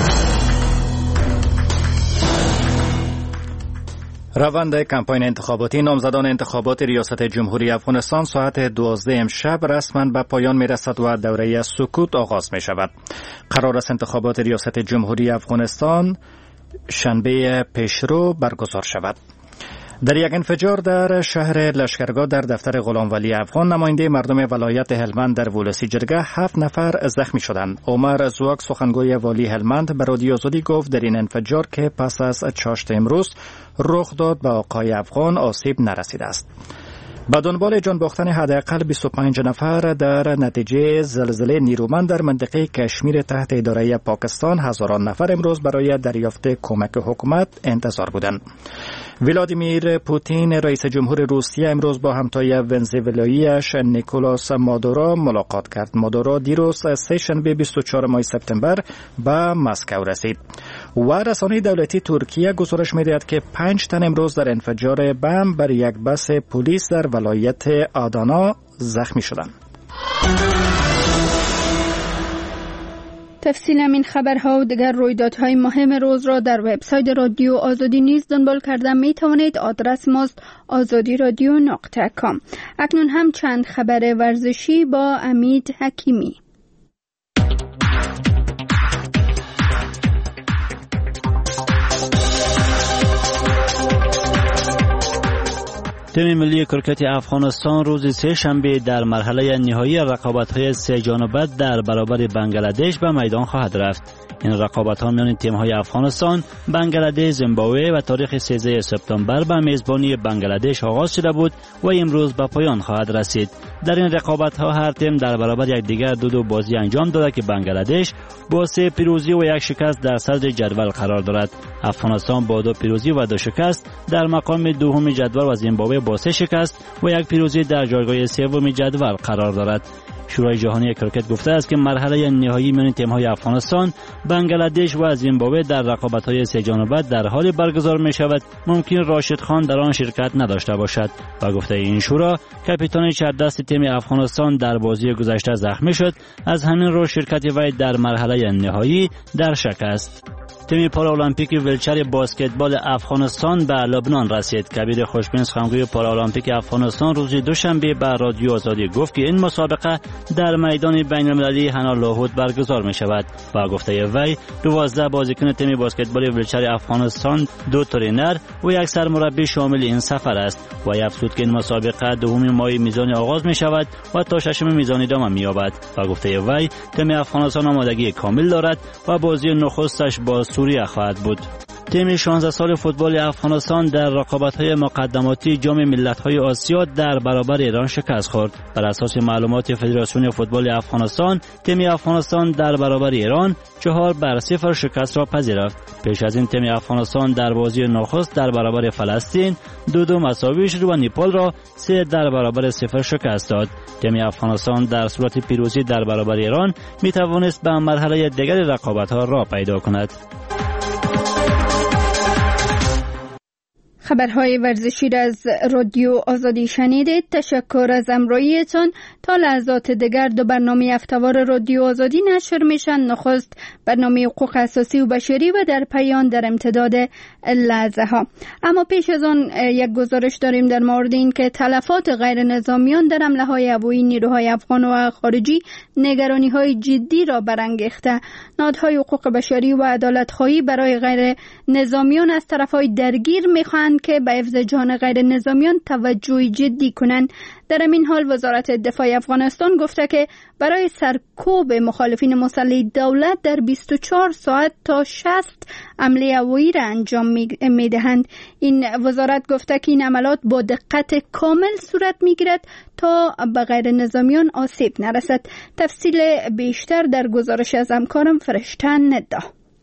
روند کمپاین انتخاباتی نامزدان انتخابات ریاست جمهوری افغانستان ساعت 12 امشب رسما به پایان می‌رسد و دوره سکوت آغاز می‌شود. قرار است انتخابات ریاست جمهوری افغانستان شنبه پیشرو برگزار شود. در یک انفجار در شهر لشکرگاه در دفتر غلامولی افغان نماینده مردم ولایت هلمند در ولسی جرگه 7 نفر زخمی شدند. عمر زواک سخنگوی والی هلمند به رادیو آزادی گفت در این انفجار که پس از چاشت امروز رخ داد به آقای افغان آسیب نرسیده است. به دنبال جان باختن حداقل 25 نفر در نتیجه زلزله نیرومند در منطقه کشمیر تحت اداره پاکستان هزاران نفر امروز برای دریافت کمک حکومت انتظار بودند. ولادیمیر پوتین رئیس جمهور روسیه امروز با همتای ونزوئلایی‌اش نیکولاس مادورو ملاقات کرد. مادورو دیروز سه‌شنبه 24 ماه سپتامبر به مسکو رسید. و رسانه دولتی ترکیه گزارش می‌دهد که 5 تن امروز در انفجار بمب بر یک بس پلیس در ولایت آدانا زخمی شدند. تفصیل این خبرها و دیگر رویدادهای مهم روز را در وبسایت رادیو آزادی نیز دنبال کرده می توانید. آدرس ماست azadiradio.com. اکنون هم چند خبر ورزشی با امید حکیمی. تیم ملی کرکت افغانستان روز سه‌شنبه در مرحله نهایی رقابت‌های سه جانبه در برابر بنگلادش به میدان خواهد رفت. این رقابت‌ها میان تیم‌های افغانستان، بنگلادش، زیمبابوه و تاریخ 13 سپتامبر به میزبانی بنگلادش آغاز شده بود و امروز به پایان خواهد رسید. در این رقابت‌ها هر تیم در برابر یکدیگر دو بازی انجام داده که بنگلادش با 3 پیروزی و 1 شکست در صدر جدول قرار دارد. افغانستان با 2 پیروزی و 2 شکست در مقام دوم جدول و زیمبابوه با 3 شکست و 1 پیروزی در جایگاه سوم جدول قرار دارد. شورای جهانی کرکت گفته است که مرحله نهایی میان تیم‌های افغانستان، بنگلادش و زیمبابوه در رقابت‌های سه جانبه در حال برگزار می‌شود. ممکن راشد خان در آن شرکت نداشته باشد. با گفته این شورا، کاپیتان چهردست تیم افغانستان در بازی گذشته زخمی شد. از همین رو شرکت وی در مرحله نهایی در شک است. تیم پارالمپیک ویلچر باسکتبال افغانستان به لبنان رسید. کبیر خوشبین سخنگوی پارالمپیک افغانستان روز دوشنبه به رادیو آزادی گفت که این مسابقه در میدان بین‌المللی حنا لاهوت برگزار می شود. با گفته وی 12 بازیکن تیم باسکتبال ویلچر افغانستان، 2 ترینر و 1 سرمربی شامل این سفر است و افزود که این مسابقه دوم ماه میزانی آغاز می شود و تا 6 میزانی ادامه می یابد. با گفته وی تیم افغانستان آمادگی کامل دارد و بازی نخستش با سوریه خواهد بود. تیم 16 سال فوتبال افغانستان در رقابت‌های مقدماتی جام ملت‌های آسیا در برابر ایران شکست خورد. بر اساس معلومات فدراسیون فوتبال افغانستان، تیم افغانستان در برابر ایران 4-0 شکست را پذیرفت. پیش از این تیم افغانستان در بازی نخست در برابر فلسطین 2-2 مساوی شد و نیپال را 3-0 شکست داد. تیم افغانستان در صورت پیروزی در برابر ایران می توانست به مرحله دیگر رقابت‌ها راه پیدا کند. خبرهای ورزشی را از رادیو آزادی شنیدید. تشکر از همراهیتان. تا لحظات دیگر دو برنامه هفته‌وار رادیو آزادی نشر میشن. نخست برنامه حقوق اساسی و بشری و در پایان در امتداد لحظه ها. اما پیش از آن یک گزارش داریم در مورد این که تلفات غیر نظامیان در حمله های هوایی نیروهای افغان و خارجی نگرانی های جدی را برانگیخته. نهادهای حقوق بشری و عدالت خواهی برای غیر نظامیان از طرفهای درگیر میخواهند که به حفظ جان غیر نظامیان توجه جدی کنند. در این حال وزارت دفاع افغانستان گفته که برای سرکوب مخالفین مسلح دولت در 24 ساعت تا 60 حمله هوایی را انجام میدهند. این وزارت گفته که این عملات با دقت کامل صورت میگیرد تا به غیر نظامیان آسیب نرسد. تفصیل بیشتر در گزارش از همکارم فرشته ندا.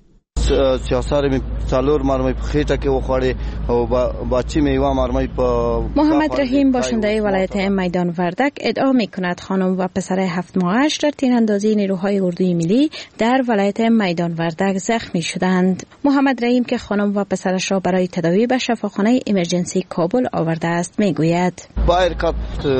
سیاسار می سالور مرمی خیټه کې وخوړې او بچی میوه مرمی په محمد رحیم باشنده ولایت میدان وردک ادعا میکند خانم و پسر 7 ماهش در تیراندازی نیروهای اردوی ملی در ولایت میدان وردک زخمی شدند. محمد رحیم که خانم و پسرش را برای تداوی به شفاخانه ایمرجنسی کابل آورده است میگوید پایرکات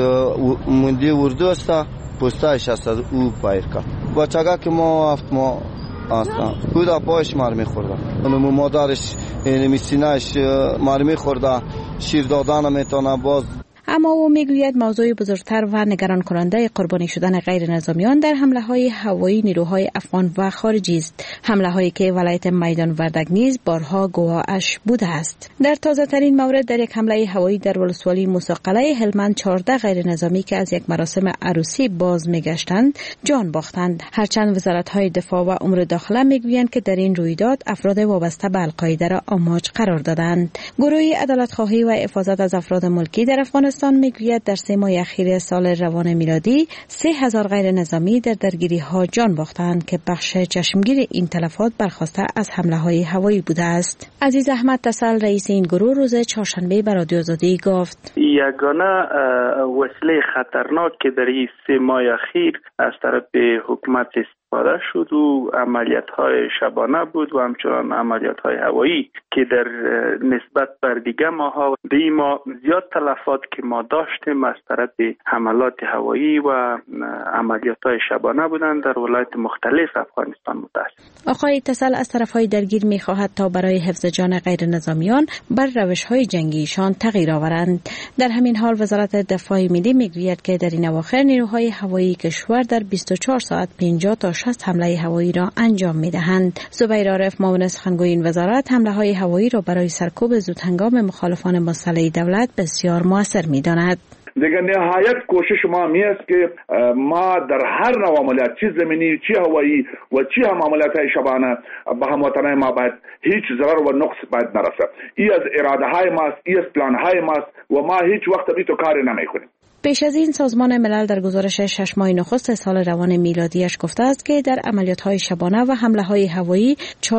موندی اردو است پستایش است او پایرکات بچگاه که ما 7 ماه اصلا خدا پاش مار می‌خورد. اونم مادرش یعنی سینه‌اش مار می‌خورد. شیر دادن میتونه باز. اما او میگوید موضوع بزرگتر و نگران کننده قربانی شدن غیر نظامیان در حمله های هوایی نیروهای افغان و خارجی است. حمله هایی که ولایت میدان وردک نیز بارها گواهش بوده است. در تازه ترین مورد در یک حمله هوایی در ولسوالی موسی هلمند 14 غیر نظامی که از یک مراسم عروسی باز میگشتند جان باختند. هرچند وزارت های دفاع و امور داخله میگویند که در این رویداد افراد وابسته به القاعده را آماج قرار دادند. گروه عدالت خواهی و حفاظت از افراد ملکی در افغانستان میگوید در 3 ماه اخیر سال روان میلادی 3000 غیر نظامی در درگیری ها جان باختند که بخش چشمگیر این تلفات برخواسته از حمله های هوایی بوده است. عزیز احمد تسل رئیس این گروه روز چهارشنبه به رادیو آزادی گفت یگانه وسیله خطرناک که در این 3 ماه اخیر از طرف حکومت استفاده شد و عملیات‌های شبانه بود و همچنان عملیات‌های هوایی که در نسبت بر دیگه ماها دی ما زیاد تلفات که ما داشتیم از طرف حملات هوایی و عملیات‌های شبانه بودند در ولایت مختلف افغانستان متاسف. آقای تسل از طرف‌های درگیر می‌خواهد تا برای حفظ جان غیر نظامیان بر روش‌های جنگیشان تغییر آورند. در همین حال وزارت دفاع ملی میگوید که در این اواخر نیروهای هوایی کشور در 24 ساعت 50 تا 60 حمله هوایی را انجام می‌دهند. زبیر عارف معاون سخنگوی این وزارت حمله های هوایی را برای سرکوب زودهنگام مخالفان مسلح دولت بسیار مؤثر می‌داند. دیگر نهایت کوشش ما می است که ما در هر نوع عملیات چی زمینی چی هوایی و چی هم عملیات های شبانه به هموطنان ما باید هیچ ضرر و نقص باید نرسه. ای از اراده های ماست، ای از پلان های ماست و ما هیچ وقت بی تو کاری نمی کنیم. پیش از این سازمان ملل در گزارش 6 ماه نخست سال روان میلادیش گفته است که در عملیات‌های شبانه و حمله‌های هوایی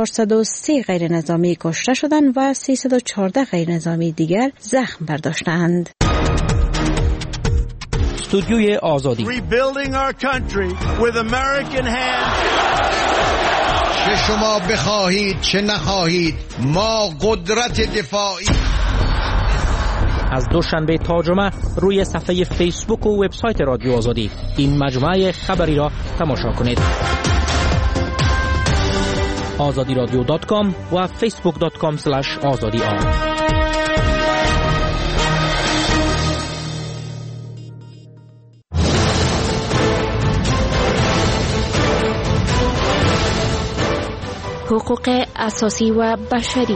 403 غیر نظامی کشته شدند و 314 غیر نظامی دیگر زخم برداشتند. استودیوی آزادی چه شما بخواهید چه نخواهید ما قدرت دفاعی. از دوشنبه تا جمعه روی صفحه فیسبوک و وبسایت رادیو آزادی این مجموعه خبری را تماشا کنید. azadiradio.com و facebook.com/azadi. حقوق اساسی و بشری.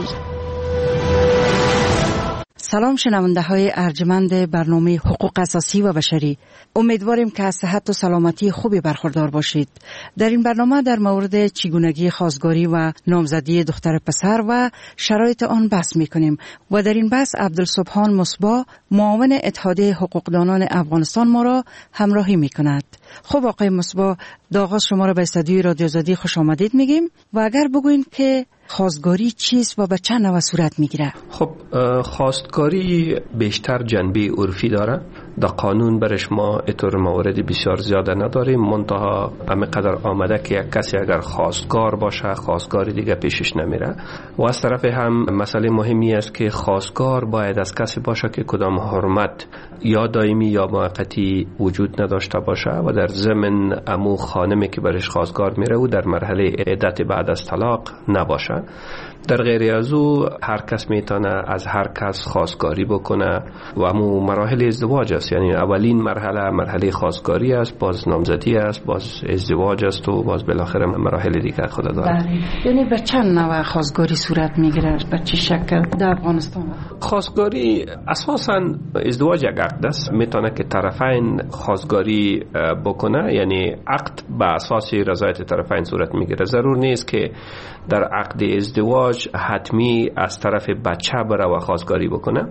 سلام شنونده های ارجمند برنامه حقوق اساسی و بشری. امیدواریم که از صحت و سلامتی خوبی برخوردار باشید. در این برنامه در مورد چگونگی خواستگاری و نامزدی دختر پسر و شرایط آن بحث می‌کنیم و در این بحث عبدالسبحان مصباح معاون اتحادیه حقوقدانان افغانستان ما را همراهی می‌کند. خب آقای مصباح، آغاز شما را به استودیوی رادیو آزادی خوش آمدید میگیم و اگر بگوین که خواستگاری چیست و به چند نوع صورت میگیره؟ خب خواستگاری بیشتر جنبه عرفی داره در قانون برش ما اینطور موارد بسیار زیاده نداریم، منتها همینقدر آمده که یک کسی اگر خواستگار باشه خواستگاری دیگه پیشش نمیره. و از طرف هم مسئله مهمی است که خواستگار باید از کسی باشه که کدام حرمت یا دائمی یا موقتی وجود نداشته باشه و در ضمن امو خانمی که برش خواستگار میره و در مرحله عدت بعد از طلاق نباشه. در غیر از او هر کس میتونه از هر کس خواستگاری بکنه و امو مراحل ازدواج است، یعنی اولین مرحله خواستگاری است، باز نامزدی است، باز ازدواج است و باز بالاخره مراحل دیگر خود داره. بله. یعنی به چند نوع خواستگاری صورت میگیره؟ به چه شکل در افغانستان؟ خواستگاری اساساً ازدواج یک عقد است، میتونه که طرفین خواستگاری بکنه، یعنی عقد به اساس رضایت طرفین صورت میگیره. ضرور نیست که در عقد ازدواج حتمی از طرف بچه بره و خواستگاری بکنه،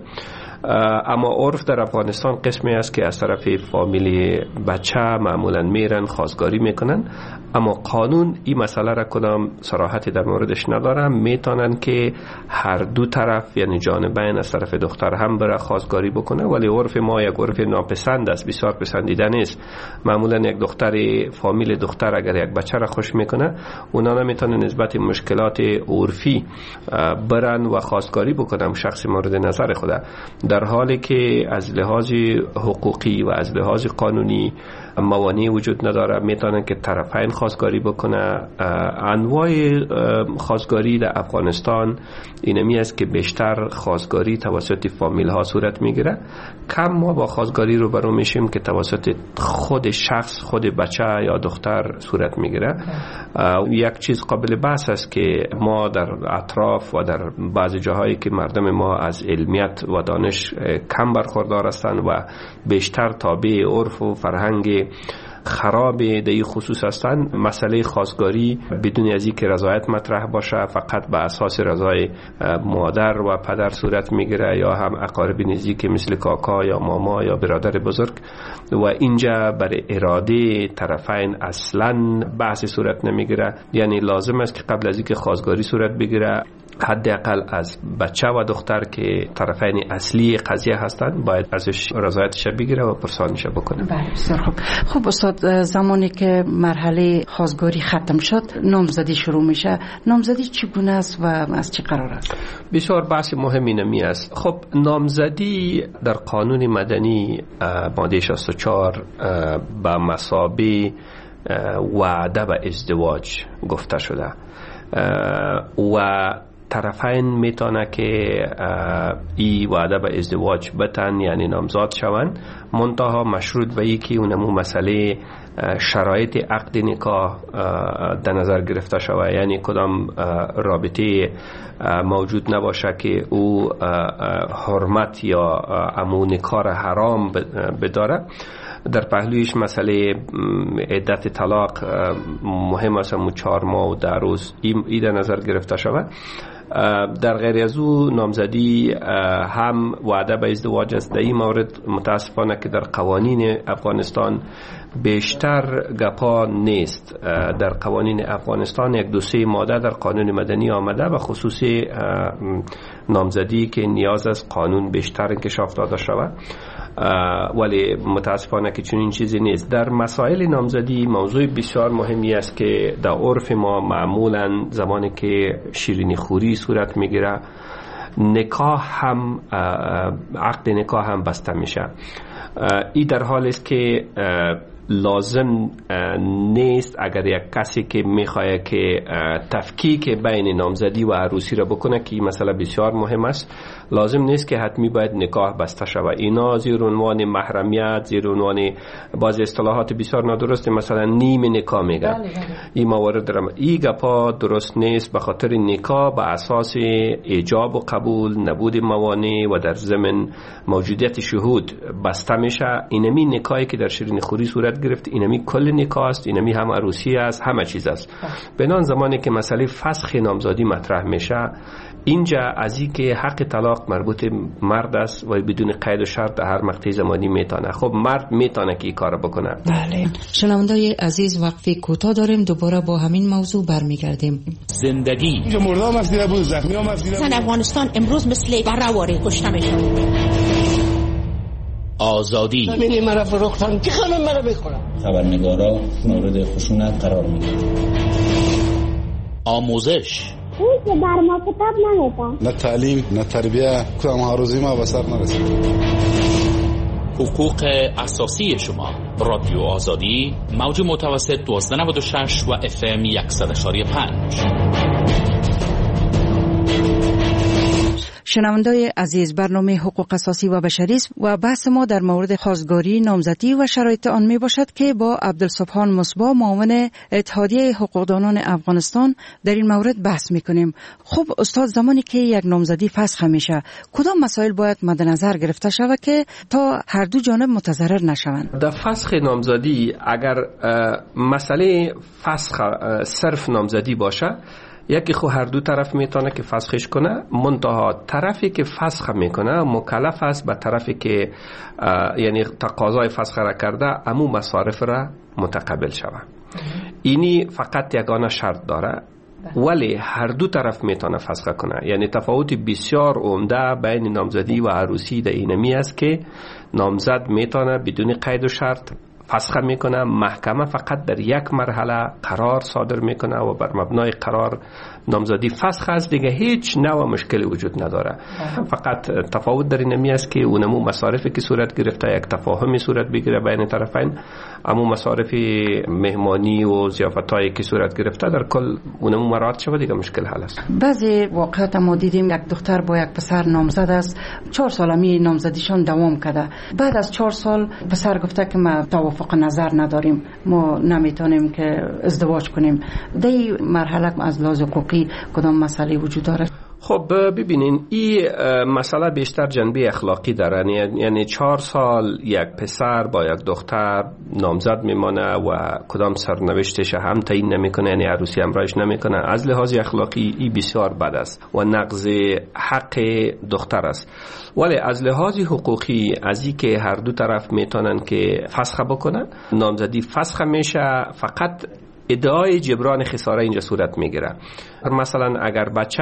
اما عرف در افغانستان قسمی است که از طرف فامیلی بچه معمولا میرن خواستگاری میکنن، اما قانون این مسئله را کدام صراحتی در موردش نداره. میتونن که هر دو طرف یعنی جانبین از طرف دختر هم بره خواستگاری بکنه، ولی عرف ما یک عرف ناپسند است، بسیار پسندیده نیست. معمولا یک دختر فامیل دختر اگر یک بچه را خوش میکنه اونا نمیتونن نسبت مشکلات عرفی برن و خواستگاری بکنن شخص مورد نظر خود، در حالی که از لحاظ حقوقی و از لحاظ قانونی موانعی وجود نداره. میتونن که طرفین خواستگاری بکنه. انواع خواستگاری در افغانستان اینمی است که بیشتر خواستگاری توسط فامیل ها صورت میگیره، کم ما با خواستگاری رو برو میشیم که توسط خود شخص، خود بچه یا دختر صورت میگیره. یک چیز قابل بحث است که ما در اطراف و در بعض جاهایی که مردم ما از علمیت و دانش کم برخوردار هستند و بیشتر تابع عرف و فرهنگ خراب در این خصوص هستند، مسئله خواستگاری بدون از اینکه رضایت مطرح باشه فقط به اساس رضای مادر و پدر صورت میگیره یا هم اقارب نزدیک مثل کاکا یا ماما یا برادر بزرگ، و اینجا برای اراده طرفین اصلا بحث صورت نمیگیره. یعنی لازم است که قبل از اینکه خواستگاری صورت بگیره حداقل از بچه و دختر که طرفین اصلی قضیه هستند باید ازش رضایتش بگیره و پرسانش بکنه. بله بسیار خوب. خب استاد، زمانی که مرحله خواستگاری ختم شد نامزدی شروع میشه. نامزدی چگونه است و از چه قرار است؟ بسیار بحث مهمی نمی است. خب نامزدی در قانون مدنی ماده 64 به مثابه وعده به ازدواج گفته شده و طرفین میتونه که ای وعده به ازدواج بتن یعنی نامزاد شوند، منتها مشروط به ای که اونمو مسئله شرایط عقد نکاح در نظر گرفته شود، یعنی کدام رابطه موجود نباشه که او حرمت یا امو نکاح را حرام بداره. در پهلویش مسئله عدت طلاق مهم است، 4 ماه و 10 روز ای در نظر گرفته شود. در غیر از او نامزدی هم وعده به ازدواج است. در این مورد متاسفانه که در قوانین افغانستان بیشتر گپا نیست. در قوانین افغانستان 1-2-3 ماده در قانون مدنی آمده و خصوصی نامزدی که نیاز است قانون بیشتر انکشاف داده شود، ولی متاسفانه که چنین چیزی نیست. در مسائل نامزدی موضوع بسیار مهمی است که در عرف ما معمولا زمانی که شیرینی خوری صورت میگیره نکاح هم عقد نکاح هم بسته میشه. این در حال است که لازم نیست اگر یک کسی که میخواه که تفکیک بین نامزدی و عروسی را بکنه که این مسئله بسیار مهم است، لازم نیست که حتمی باید نکاح بسته شود. اینا زیر عنوان محرمیت، زیر عنوان بعض اصطلاحات بسیار نادرست مثلا نیم نکاح میگن. این موارد درم این گپا درست نیست، به خاطر نکاح به اساس ایجاب و قبول، نبود موانع و در ضمن موجودیت شهود بسته میشه. اینمی نکاحی که در شیرین خوری صورت گرفت اینمی کل نکاح است، اینمی هم عروسی است، همه چیز است. بنان زمانی که مسئله فسخ نامزدی مطرح میشه اینجا از این که حق طلاق مربوط مرد است و بدون قید و شرط هر مقطع زمانی میتونه. خب مرد میتونه که این کار بکنه. بله. شنوندای عزیز وقفه کوتاه داریم، دوباره با همین موضوع برمیگردیم. زندگی اینجا مردم مسئله بود، زخمی هم مسئله بود. افغانستان امروز مثل برآواره کشته میشه. آزادی. همین مرا فروختن که خانم مرا بخورم. خبرنگارا مورد خشونت قرار میگیرن. آموزش. اون که بر ما کتاب نمیدن. نه تعلیم نه تربیه کدام هر ما به سر نرسید. حقوق اساسی شما. رادیو آزادی موج متوسط 1296 و FM 100.5. شنوندای عزیز، برنامه حقوق اساسی و بشری است و بحث ما در مورد خواستگاری، نامزدی و شرایط آن می باشد که با عبدالسبحان مصباح معاون اتحادیه حقوقدانان افغانستان در این مورد بحث می کنیم. خب استاد، زمانی که یک نامزدی فسخ میشه کدام مسائل باید مد نظر گرفته شود که تا هر دو جانب متضرر نشوند؟ در فسخ نامزدی اگر مسئله فسخ صرف نامزدی باشه، یکی خو هر دو طرف میتونه که فسخش کنه، منتها طرفی که فسخ میکنه مکلف است به طرفی که یعنی تقاضای فسخ را کرده امو مصارف را متقبل شود. اینی فقط یگانه شرط داره، ولی هر دو طرف میتونه فسخ کنه. یعنی تفاوت بسیار عمده بین نامزدی و عروسی در اینمی است که نامزد میتونه بدون قید و شرط فسخ میکنه، محکمه فقط در یک مرحله قرار صادر میکنه و بر مبنای قرار نامزدی فسخ است، دیگه هیچ نوع مشکلی وجود نداره. فقط تفاوت در اینمی است که اونمو مصارفی که صورت گرفته یک تفاهمی صورت بگیره بین طرفین، اما مصارف مهمانی و ضیافتایی که صورت گرفته در کل اونمو مراعات شود، دیگه مشکل حل است. بعضی واقعات ما دیدیم یک دختر با یک پسر نامزد است، 4 سال می نامزدیشان دوام کرده، بعد از 4 سال پسر گفته که ما توافق نظر نداریم، ما نمیتونیم که ازدواج کنیم. در این مرحله از لحاظ حقوقی کدام مسئله وجود داره؟ خب ببینین، این مسئله بیشتر جنبه اخلاقی داره. یعنی 4 سال یک پسر با یک دختر نامزد میمانه و کدام سرنوشتش هم تعیین نمیکنه، یعنی عروسی همراهش نمیکنه. از لحاظ اخلاقی این بسیار بد است و نقض حق دختر است. ولی از لحاظ حقوقی از این که هر دو طرف میتونن که فسخ بکنن، نامزدی فسخ میشه، فقط ادعای جبران خساره اینجا صورت میگیره. مثلا اگر بچه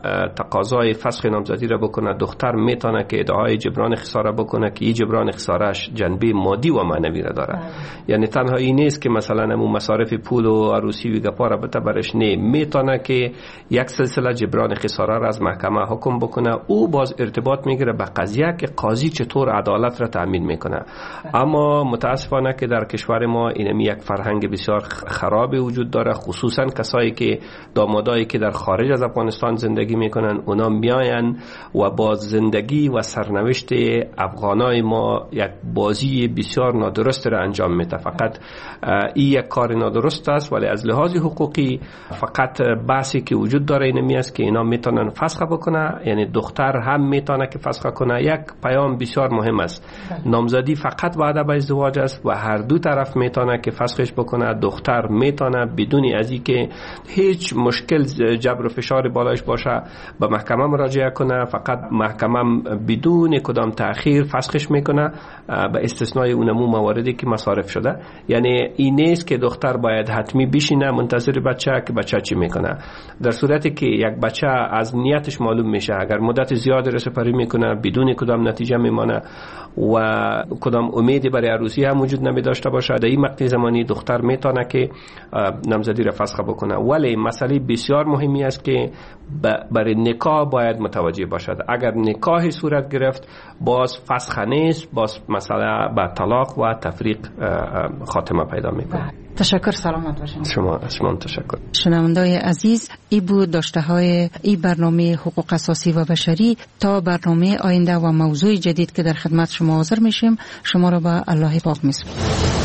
تقاضای فسخ نامزدی را بکنه، دختر میتونه که ادعای جبران خساره بکنه که این جبران خسارهش جنبه مادی و معنوی را داره. یعنی تنها این نیست که مثلا همون مصارف پول و عروسی و گپا را بته برش، نه، میتونه که یک سلسله جبران خساره را از محکمه حکم بکنه. او باز ارتباط میگیره به قضیه که قاضی چطور عدالت را تامین میکنه. اما متاسفانه که در کشور ما اینمی یک فرهنگ بسیار خراب وجود داره، خصوصا کسایی که دامادایی که در خارج از افغانستان زندگی میکنن، اونا میاین و با زندگی و سرنوشت افغانای ما یک بازی بسیار نادرست را انجام میده. فقط این یک کار نادرست است، ولی از لحاظ حقوقی فقط بحثی که وجود داره اینمی است که اینا میتونن فسخ بکنه، یعنی دختر هم میتونه که فسخ کنه. یک پیام بسیار مهم است، نامزدی فقط وعده به ازدواج است و هر دو طرف میتونه که فسخش بکنه. دختر میتونه بدون از اینکه هیچ مشکل جبر و فشار بالایش باشه به محکمه مراجعه کنه، فقط محکمه بدون کدام تأخیر فسخش میکنه به استثنای اونمو مواردی که مصارف شده. یعنی این نیست که دختر باید حتمی بشینه منتظر بچه که بچه چی میکنه. در صورتی که یک بچه از نیتش معلوم میشه، اگر مدت زیاد رسپری میکنه بدون کدام نتیجه میمانه و کدام امیدی برای عروسی هم وجود نمی داشته باشه، در این مقطع زمانی دختر میتونه که نامزدی را فسخ بکنه. ولی مسئله بسیار مهمی است که برای نکاح باید متوجه باشد. اگر نکاح صورت گرفت باز فسخ نیست، باز مسئله به طلاق و تفریق خاتمه پیدا میکنه. تشکر، سلامت باشین. شما تشکر. شنوندای عزیز، ای بود داشته های این برنامه حقوق اساسی و بشری. تا برنامه آینده و موضوع جدید که در خدمت شما حاضر میشیم، شما را به الله پاک میسپارم.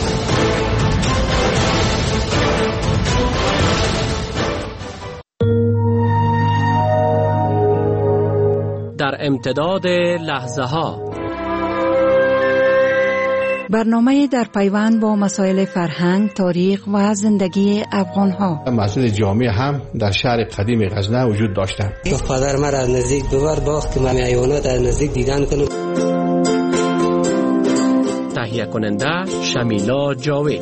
در امتداد لحظه ها، برنامه در پیوند با مسائل فرهنگ، تاریخ و زندگی افغان ها. مسجد جامع هم در شهر قدیم غزنه وجود داشته. پدر مرا از نزدیک ببر باخت که من حیوانات از نزدیک دیدن کنم. تهیه کننده شمیلا جاوید.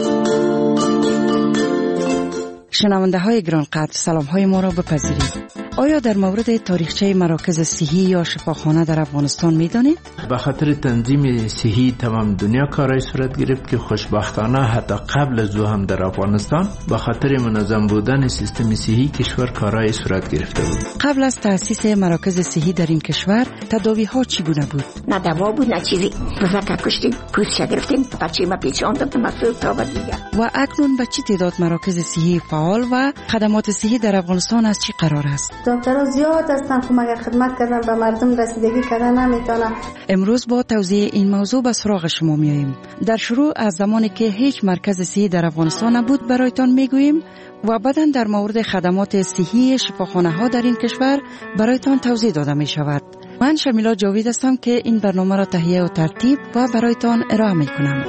شنونده های گرانقدر، سلام های ما را بپذیرید. آیا در مورد تاریخچه مراکز صحی یا شفاخانه در افغانستان میدانید؟ به خاطر تنظیم صحی تمام دنیا کارای صورت گرفت که خوشبختانه حتی قبل از او هم در افغانستان به خاطر منظم بودن سیستم صحی کشور کارای صورت گرفته بود. قبل از تأسیس مراکز صحی در این کشور تداوی ها چگونه بود؟ نه دوا بود نه چیزی. بزرگ کشتیم، پوست گرفتیم، بچه ما پیچاندم مسئول تا دیگر. و اکنون به چه تعداد مراکز صحی فعال و خدمات صحی در افغانستان از چه قرار است؟ دکترها زیاد هستن که مگر خدمت کردن به مردم رسیدگی کردن نمیتونن. امروز با توضیح این موضوع به سراغ شما میاییم. در شروع از زمانی که هیچ مرکز صحی در افغانستان نبود برایتان میگوییم و بعداً در مورد خدمات صحی شفاخانه ها در این کشور برایتان توضیح داده می شود. من شمیلا جاوید هستم که این برنامه را تهیه و ترتیب و برایتان ارائه می کنم.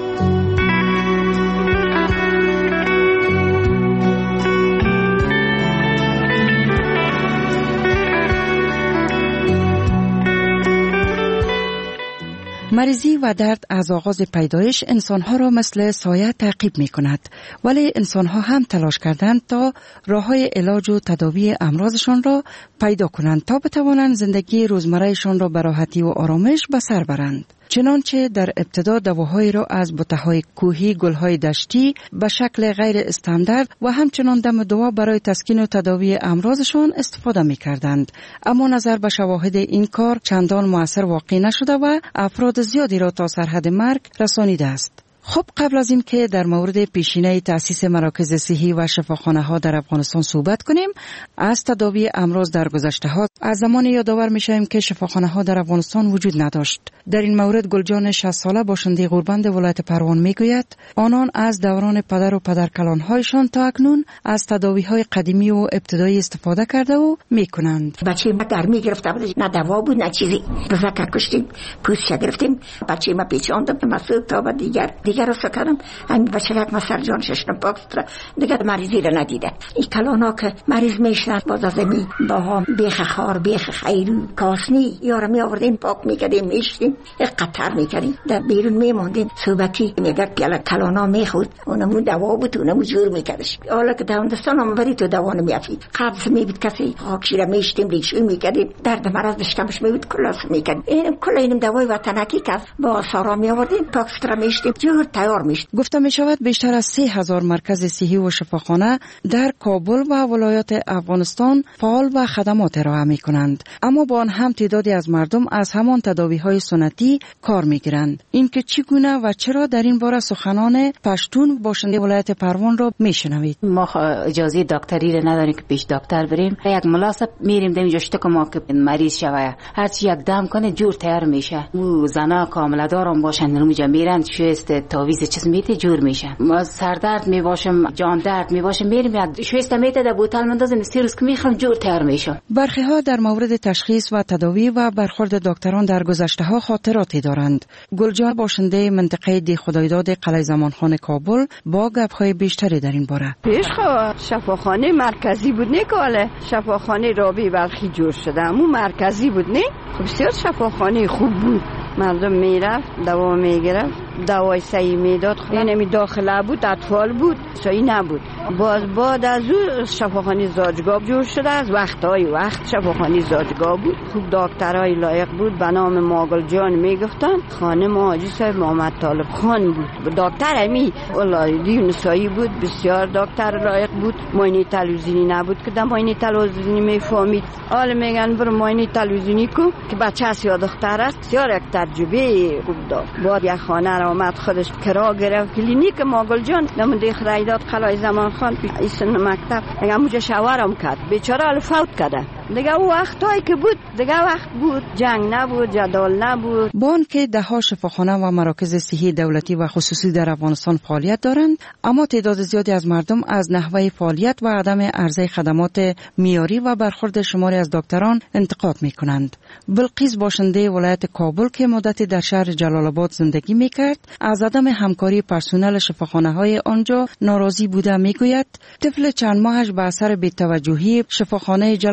مریضی و درد از آغاز پیدایش انسانها را مثل سایه تعقیب می کند، ولی انسانها هم تلاش کردند تا راههای علاج و تداوی امراضشان را پیدا کنند تا بتوانند زندگی روزمرهشان را به راحتی و آرامش به سر برند. چنانچه در ابتدا دواهایی را از بوته‌های کوهی، گل‌های دشتی به شکل غیر استاندارد و همچنان دم دوا برای تسکین و تداوی امراضشان استفاده می‌کردند. اما نظر به شواهد این کار چندان مؤثر واقع نشده و افراد زیادی را تا سرحد مرگ رسانیده است. خب قبل از این که در مورد پیشینه تأسیس مراکز صحی و شفاخانه ها در افغانستان صحبت کنیم، از تداوی امراض در گذشته ها از زمان یادآور میشیم که شفاخانه ها در افغانستان وجود نداشت. در این مورد گلجان 60 ساله باشنده غوربند ولایت پروان میگوید آنان از دوران پدر و پدرکلان هایشان تا اکنون از تداوی های قدیمی و ابتدایی استفاده کرده و میکنند. بچه ما گرمی گرفته بود، نه دوا بود نه چیزی. بزرگ کشتیم، پوست گرفتیم، بچه ما پیچاندم مسئول تا دیگر رو سکرم. همین بچه یک مسر جان ششنم پاکستر دیگر مریضی رو ندیده. این کلانا که مریض میشنن باز از می با هم بیخ خار بیخ خیرو کاسنی یارو می آوردیم پاک میکردیم میشتیم قطر میکردیم در بیرون میموندیم صوبکی میگه پیاله کلانا میخورد اونمون دوا بود اونمون جور میکردش. حالا که دواندستان هم بری تو دوا نمیافید قبض میبید کسی خاکشی رو میشتیم ریشوی میکردیم درد مرض دشکمش میبود کلاس میکردیم. این کل اینم دوای وطنکی که با سارا می آوردیم پاکستر میشتیم جور تیار میشد. گفته می شود بیشتر از 3000 مرکز صحی و شفاخانه در کابل و ولایات افغانستان فعال و خدمات ارائه می کنند، اما با آن هم تعدادی از مردم از همان تداوی های سنتی کار می گیرند. اینکه چگونه و چرا در این باره سخنان پشتون باشنده ولایت پروان را می شنوید. ما اجازه دکتری را نداریم که پیش دکتر بریم. یک ملاسب میریم دم جشته که ما که مریض شوه هر چی یک دم کنه جور تیار میشه. او زنا کامل دارم باشند اونجا میرن شوست تاویز چیز میته جور میشه. ما سردرد میباشم جان درد میباشم میریم شوست میته در بوتل مندازیم 3 روز که میخوام جور تیار میشه. برخی ها در مورد تشخیص و تداوی و برخورد دکتران در گذشته ها خاطراتی دارند. گلجان باشنده منطقه دی خدایداد قلعه زمانخان کابل با گپ‌های بیشتری در این باره. پیش شفاخانه مرکزی بود نه کاله شفاخانه رابی بلخی جور شده امو مرکزی بود نه. خب بسیار شفاخانه خوب بود. مردم میرفت دوا میگرفت دوای صحیح میداد. یعنی داخله بود اطفال بود صحیح نبود. باز بعد از او شفاخانه زاجگاه جور شده از وقت شفاخانه زاجگاه بود. خوب دکترای لایق بود به نام ماگل جان میگفتن. خانم حاجی صاحب محمد طالب خان بود. دکتر امی ولایدی نسایی بود بسیار دکتر لایق بود. معاینه تلویزیونی نبود که در معاینه تلویزیونی میفهمید. حالا میگن برو معاینه تلویزیونی کو که بچه است یا دختر است. بسیار یک تجربه خوب داشت. بعد یک خانه را آمد خودش کرا گرفت کلینیک ماگل جان نمونده خدایداد قلعه زمانخان ایسن مکتب دیگه موجه شوارم کرد بیچاره حال فوت کرده. دیگه او وقتایی که بود دیگه وقت بود جنگ نبود جدال نبود. با آنکه ده‌ها شفاخانه و مراکز صحی دولتی و خصوصی در افغانستان فعالیت دارند، اما تعداد زیادی از مردم از نحوه فعالیت و عدم عرضه خدمات معیاری و برخورد شماری از دکتران انتقاد می‌کنند. بلقیس باشنده ولایت کابل که مدتی در شهر جلال آباد زندگی می‌کرد، از عدم همکاری پرسنل شفاخانه‌های آنجا ناراضی بوده. میگوید طفل چند ماهش به اثر بی‌توجهی شفاخانه جلال آباد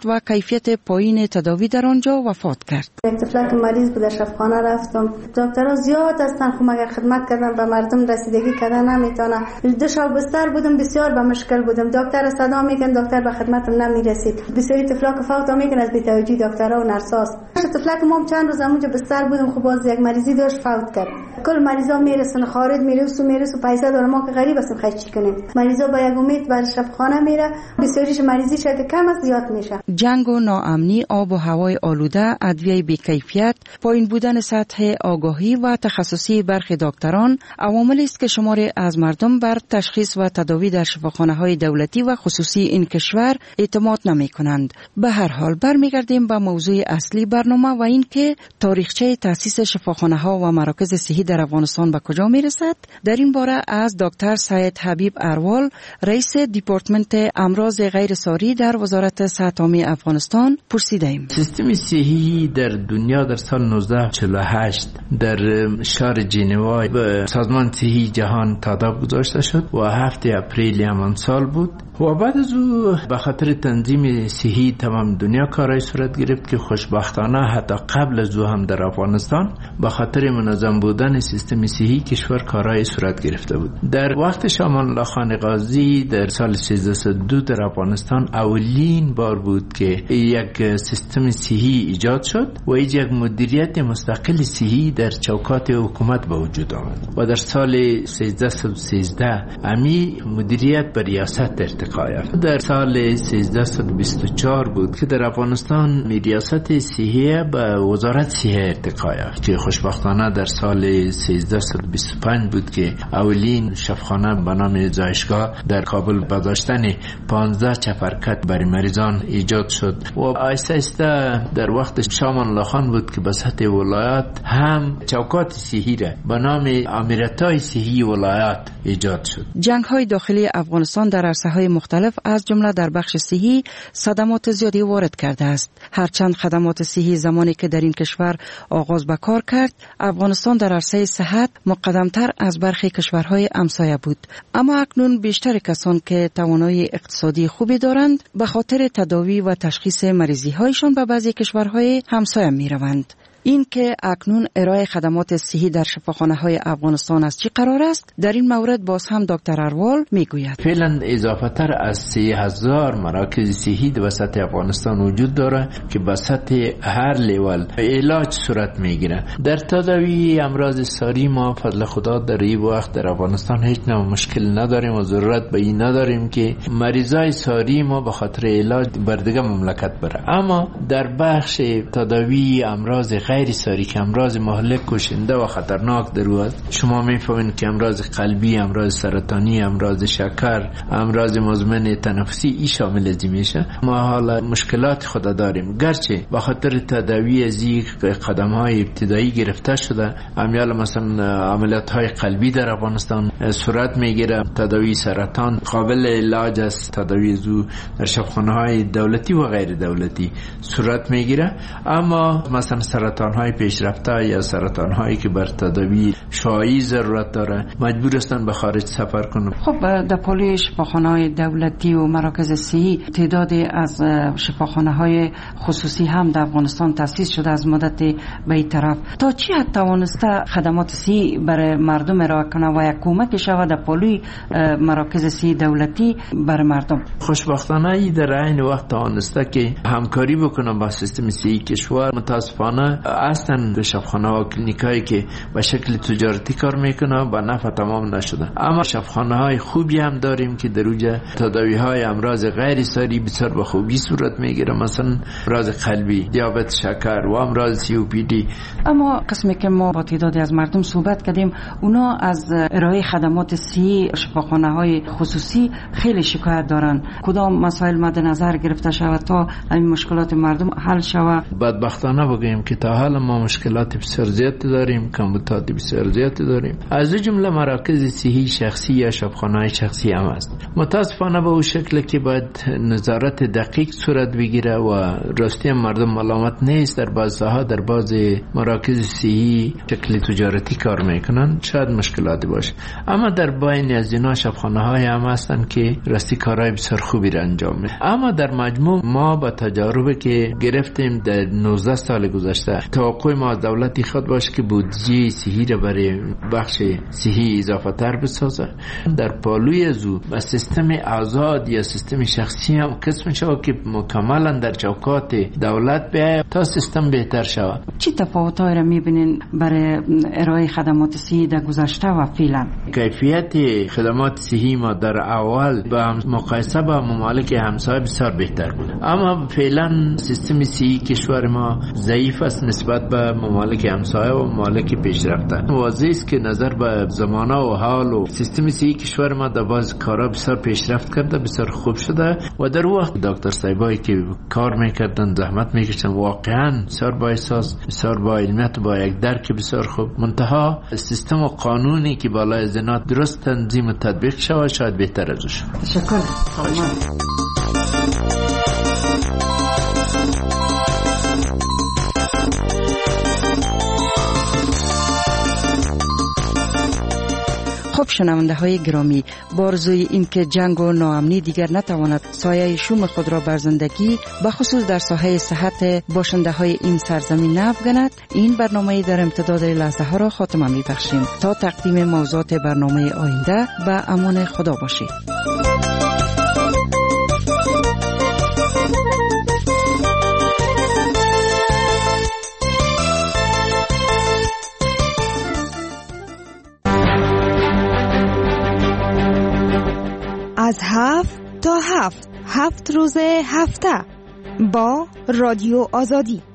خدمات و کیفیت پایین تداوی در آنجا وفات کرد. یک طفلک مریض بود، شفاخانه رفتم. دکترها زیاد هستن، خب مگر خدمت کردم به مردم رسیدگی کردن نمیتونه. 2 شب بستر بودم، بسیار به مشکل بودم. دکتر صدا میکن، دکتر به خدمتم نمیرسید. بسیاری طفلک فوت میکن از بی‌توجهی دکترها و نرساس. طفلک ما چند روز اونجا بستر بودم، خب باز یک مریضی داشت فوت کرد. کل مریضا میرسن خارج میرسو پیسه داره، ما که غریب هستیم خیلی چی کنیم. مریضا با یک امید بر شفاخانه میره، بسیاریش مریضی شده کم است زیاد میشه. جنگ و ناامنی، آب و هوای آلوده، ادویه بی‌کیفیت، پایین بودن سطح آگاهی و تخصصی برخی دکتران عواملی است که شماری از مردم بر تشخیص و تداوی در شفاخانه‌های دولتی و خصوصی این کشور اعتماد نمی‌کنند. به هر حال برمیگردیم به موضوع اصلی برنامه و این که تاریخچه تأسیس شفاخانه‌ها و مراکز صحی در افغانستان به کجا میرسد. در این باره از دکتر سید حبیب اروال، رئیس دیپارتمنت امراض غیر ساری در وزارت صحت عامه افغانستان پرسیدیم. سیستم صحی در دنیا در سال 1948 در شهر ژنو به سازمان صحی جهان تاداب گذاشته شد و 7 اپریل همان سال بود و بعد از او به خاطر تنظیم صحی تمام دنیا کارهای صورت گرفت که خوشبختانه حتی قبل از او هم در افغانستان به خاطر منظم بودن سیستم صحی کشور کارهای صورت گرفته بود. در وقت شاه امان الله خان غازی در سال 1302 در افغانستان اولین بار بود که یک سیستم صحی ایجاد شد و یک مدیریت مستقل صحی در چوکات حکومت به وجود آمد و در سال 1313 امی مدیریت به ریاست ارتقا یافت. در سال 1324 بود که در افغانستان ریاست صحی به وزارت صحت ارتقا یافت که خوشبختانه در سال 1325 بود که اولین شفاخانه به نام زایشگاه در کابل با داشتن 15 چپرکت برای مریضان ایجاد شد و آهسته آهسته در وقت شاه امان الله خان بود که به سطح ولایات هم چوکات صحی را به نام امیرت‌های صحی ولایات ایجاد شد. جنگ‌های داخلی افغانستان در عرصه‌های مختلف از جمله در بخش صحی صدمات زیادی وارد کرده است. هرچند خدمات صحی زمانی که در این کشور آغاز به کار کرد، افغانستان در عرصه صحت مقدمتر از برخی کشورهای همسایه بود، اما اکنون بیشتر کسان که توانایی اقتصادی خوبی دارند به خاطر تداوی و تشخیص مریضی‌هایشان به بعضی کشورهای همسایه می‌روند. این که اکنون ارائه خدمات صحی در شفاخانه‌های افغانستان از چی قرار است، در این مورد باز هم دکتر اروال میگوید. فعلا اضافه تر از 30,000 مراکز صحی در وسط افغانستان وجود داره که به سطح هر لیول علاج صورت میگیره. در تداوی امراض ساری ما فضل خدا در این وقت در افغانستان هیچ نوع مشکل نداریم و ضرورت به این نداریم که مریضای ساری ما به خاطر علاج بر دیگه مملکت بره. اما در بخش تداوی امراض غیر ساری که امراض مهلک کشنده و خطرناک در او است، شما میفهمید که امراض قلبی، امراض سرطانی، امراض شکر، امراض مزمن تنفسی ای شامل از میشه. ما حالا مشکلات خود داریم، گرچه به خاطر تداوی از این قدم‌های ابتدایی گرفته شده. امیال مثلا عملیات‌های قلبی در افغانستان صورت میگیره، تداوی سرطان قابل علاج است، تداوی زو در شفاخانه‌های دولتی و غیر دولتی صورت میگیره. اما مثلا سرطان‌های پیشرفته یا سرطان‌هایی که بر تداوی شایع ضرورت داره مجبور هستن به خارج سفر کنن. خب در پلی شفاخانه‌های دولتی و مراکز صحی تعدادی از شفاخانه‌های خصوصی هم در افغانستان تأسیس شده از مدت به این طرف. تا چی حد توانسته خدمات صحی برای مردم ارائه کنه و یک کمک شود در پلی مراکز صحی دولتی برای مردم؟ خوشبختانه ای در عین وقت توانسته که همکاری بکنه با سیستم صحی کشور. متاسفانه اصلا شفاخانه و کلینیکایی که به شکل تجارتی کار میکنه با نفع تمام نشده. اما شفاخانه های خوبی هم داریم که در اونجا تداوی های امراض غیر ساری بسیار به خوبی صورت میگیره، مثلا امراض قلبی، دیابت، شکر و امراض COPD. اما قسمی که ما با تعدادی از مردم صحبت کردیم، اونا از ارائه خدمات صحی شفاخانه های خصوصی خیلی شکایت دارن. کدام مسائل مد نظر گرفته شود تا این مشکلات مردم حل شود؟ بدبختانه بگیم که تا حال ما مشکلات بسیار زیاد داریم، کمبودات بسیار زیاد داریم. از جمله مراکز صحی شخصی یا شبخانه‌های شخصی هم است. متاسفانه به اون شکل که باید نظارت دقیق صورت بگیره و راستی مردم ملامت نیست. در بعضها در بعض مراکز صحی شکل تجارتی کار میکنن، شاید مشکلاتی باشه، اما در بین از اینا شبخانه‌های هم هستن که راستی کارهای بسیار خوبی را انجام میدن. اما در مجموع ما با تجاربی که گرفتیم در 19 سال گذشته، توقع ما از دولتی خود باشه که بودجه صحی را برای بخش صحی اضافه تر بسازه. در پالوی ازو و سیستم آزاد یا سیستم شخصی هم قسم شود که مکملا در چوکات دولت بیاید تا سیستم بهتر شود. چی تفاوت‌هایی را می‌بینین برای ارائه خدمات صحی در گذشته و فعلا؟ کیفیت خدمات صحی ما در اول با مقایسه با ممالک همسایه بسیار بهتر بود، اما فعلا سیستم صحی کشور ما ضعیف است نسبت به ممالک همسایه و ممالک پیشرفته. واضح است که نظر به زمانه و حال و سیستم صحی کشور ما در باز کارا بسیار پیشرفت کرده، بسیار خوب شده و در وقت دکتر صاحبایی که کار میکردن زحمت میکشن واقعا بسیار با احساس، بسیار با علمیت، با یک درک بسیار خوب. منتها سیستم و قانونی که بالای از اینا درست تنظیم و تطبیق شود شاید بهتر از شود. تشکر. خب شنونده های گرامی، بارزوی این که جنگ و ناامنی دیگر نتواند سایه شوم خود را بر زندگی بخصوص در ساحه صحت باشنده های این سرزمین نافگند، این برنامه در امتداد لحظه ها را خاتمه می بخشیم. تا تقدیم موضوعات برنامه آینده به امان خدا باشید. از 7 تا 7 روز هفته با رادیو آزادی.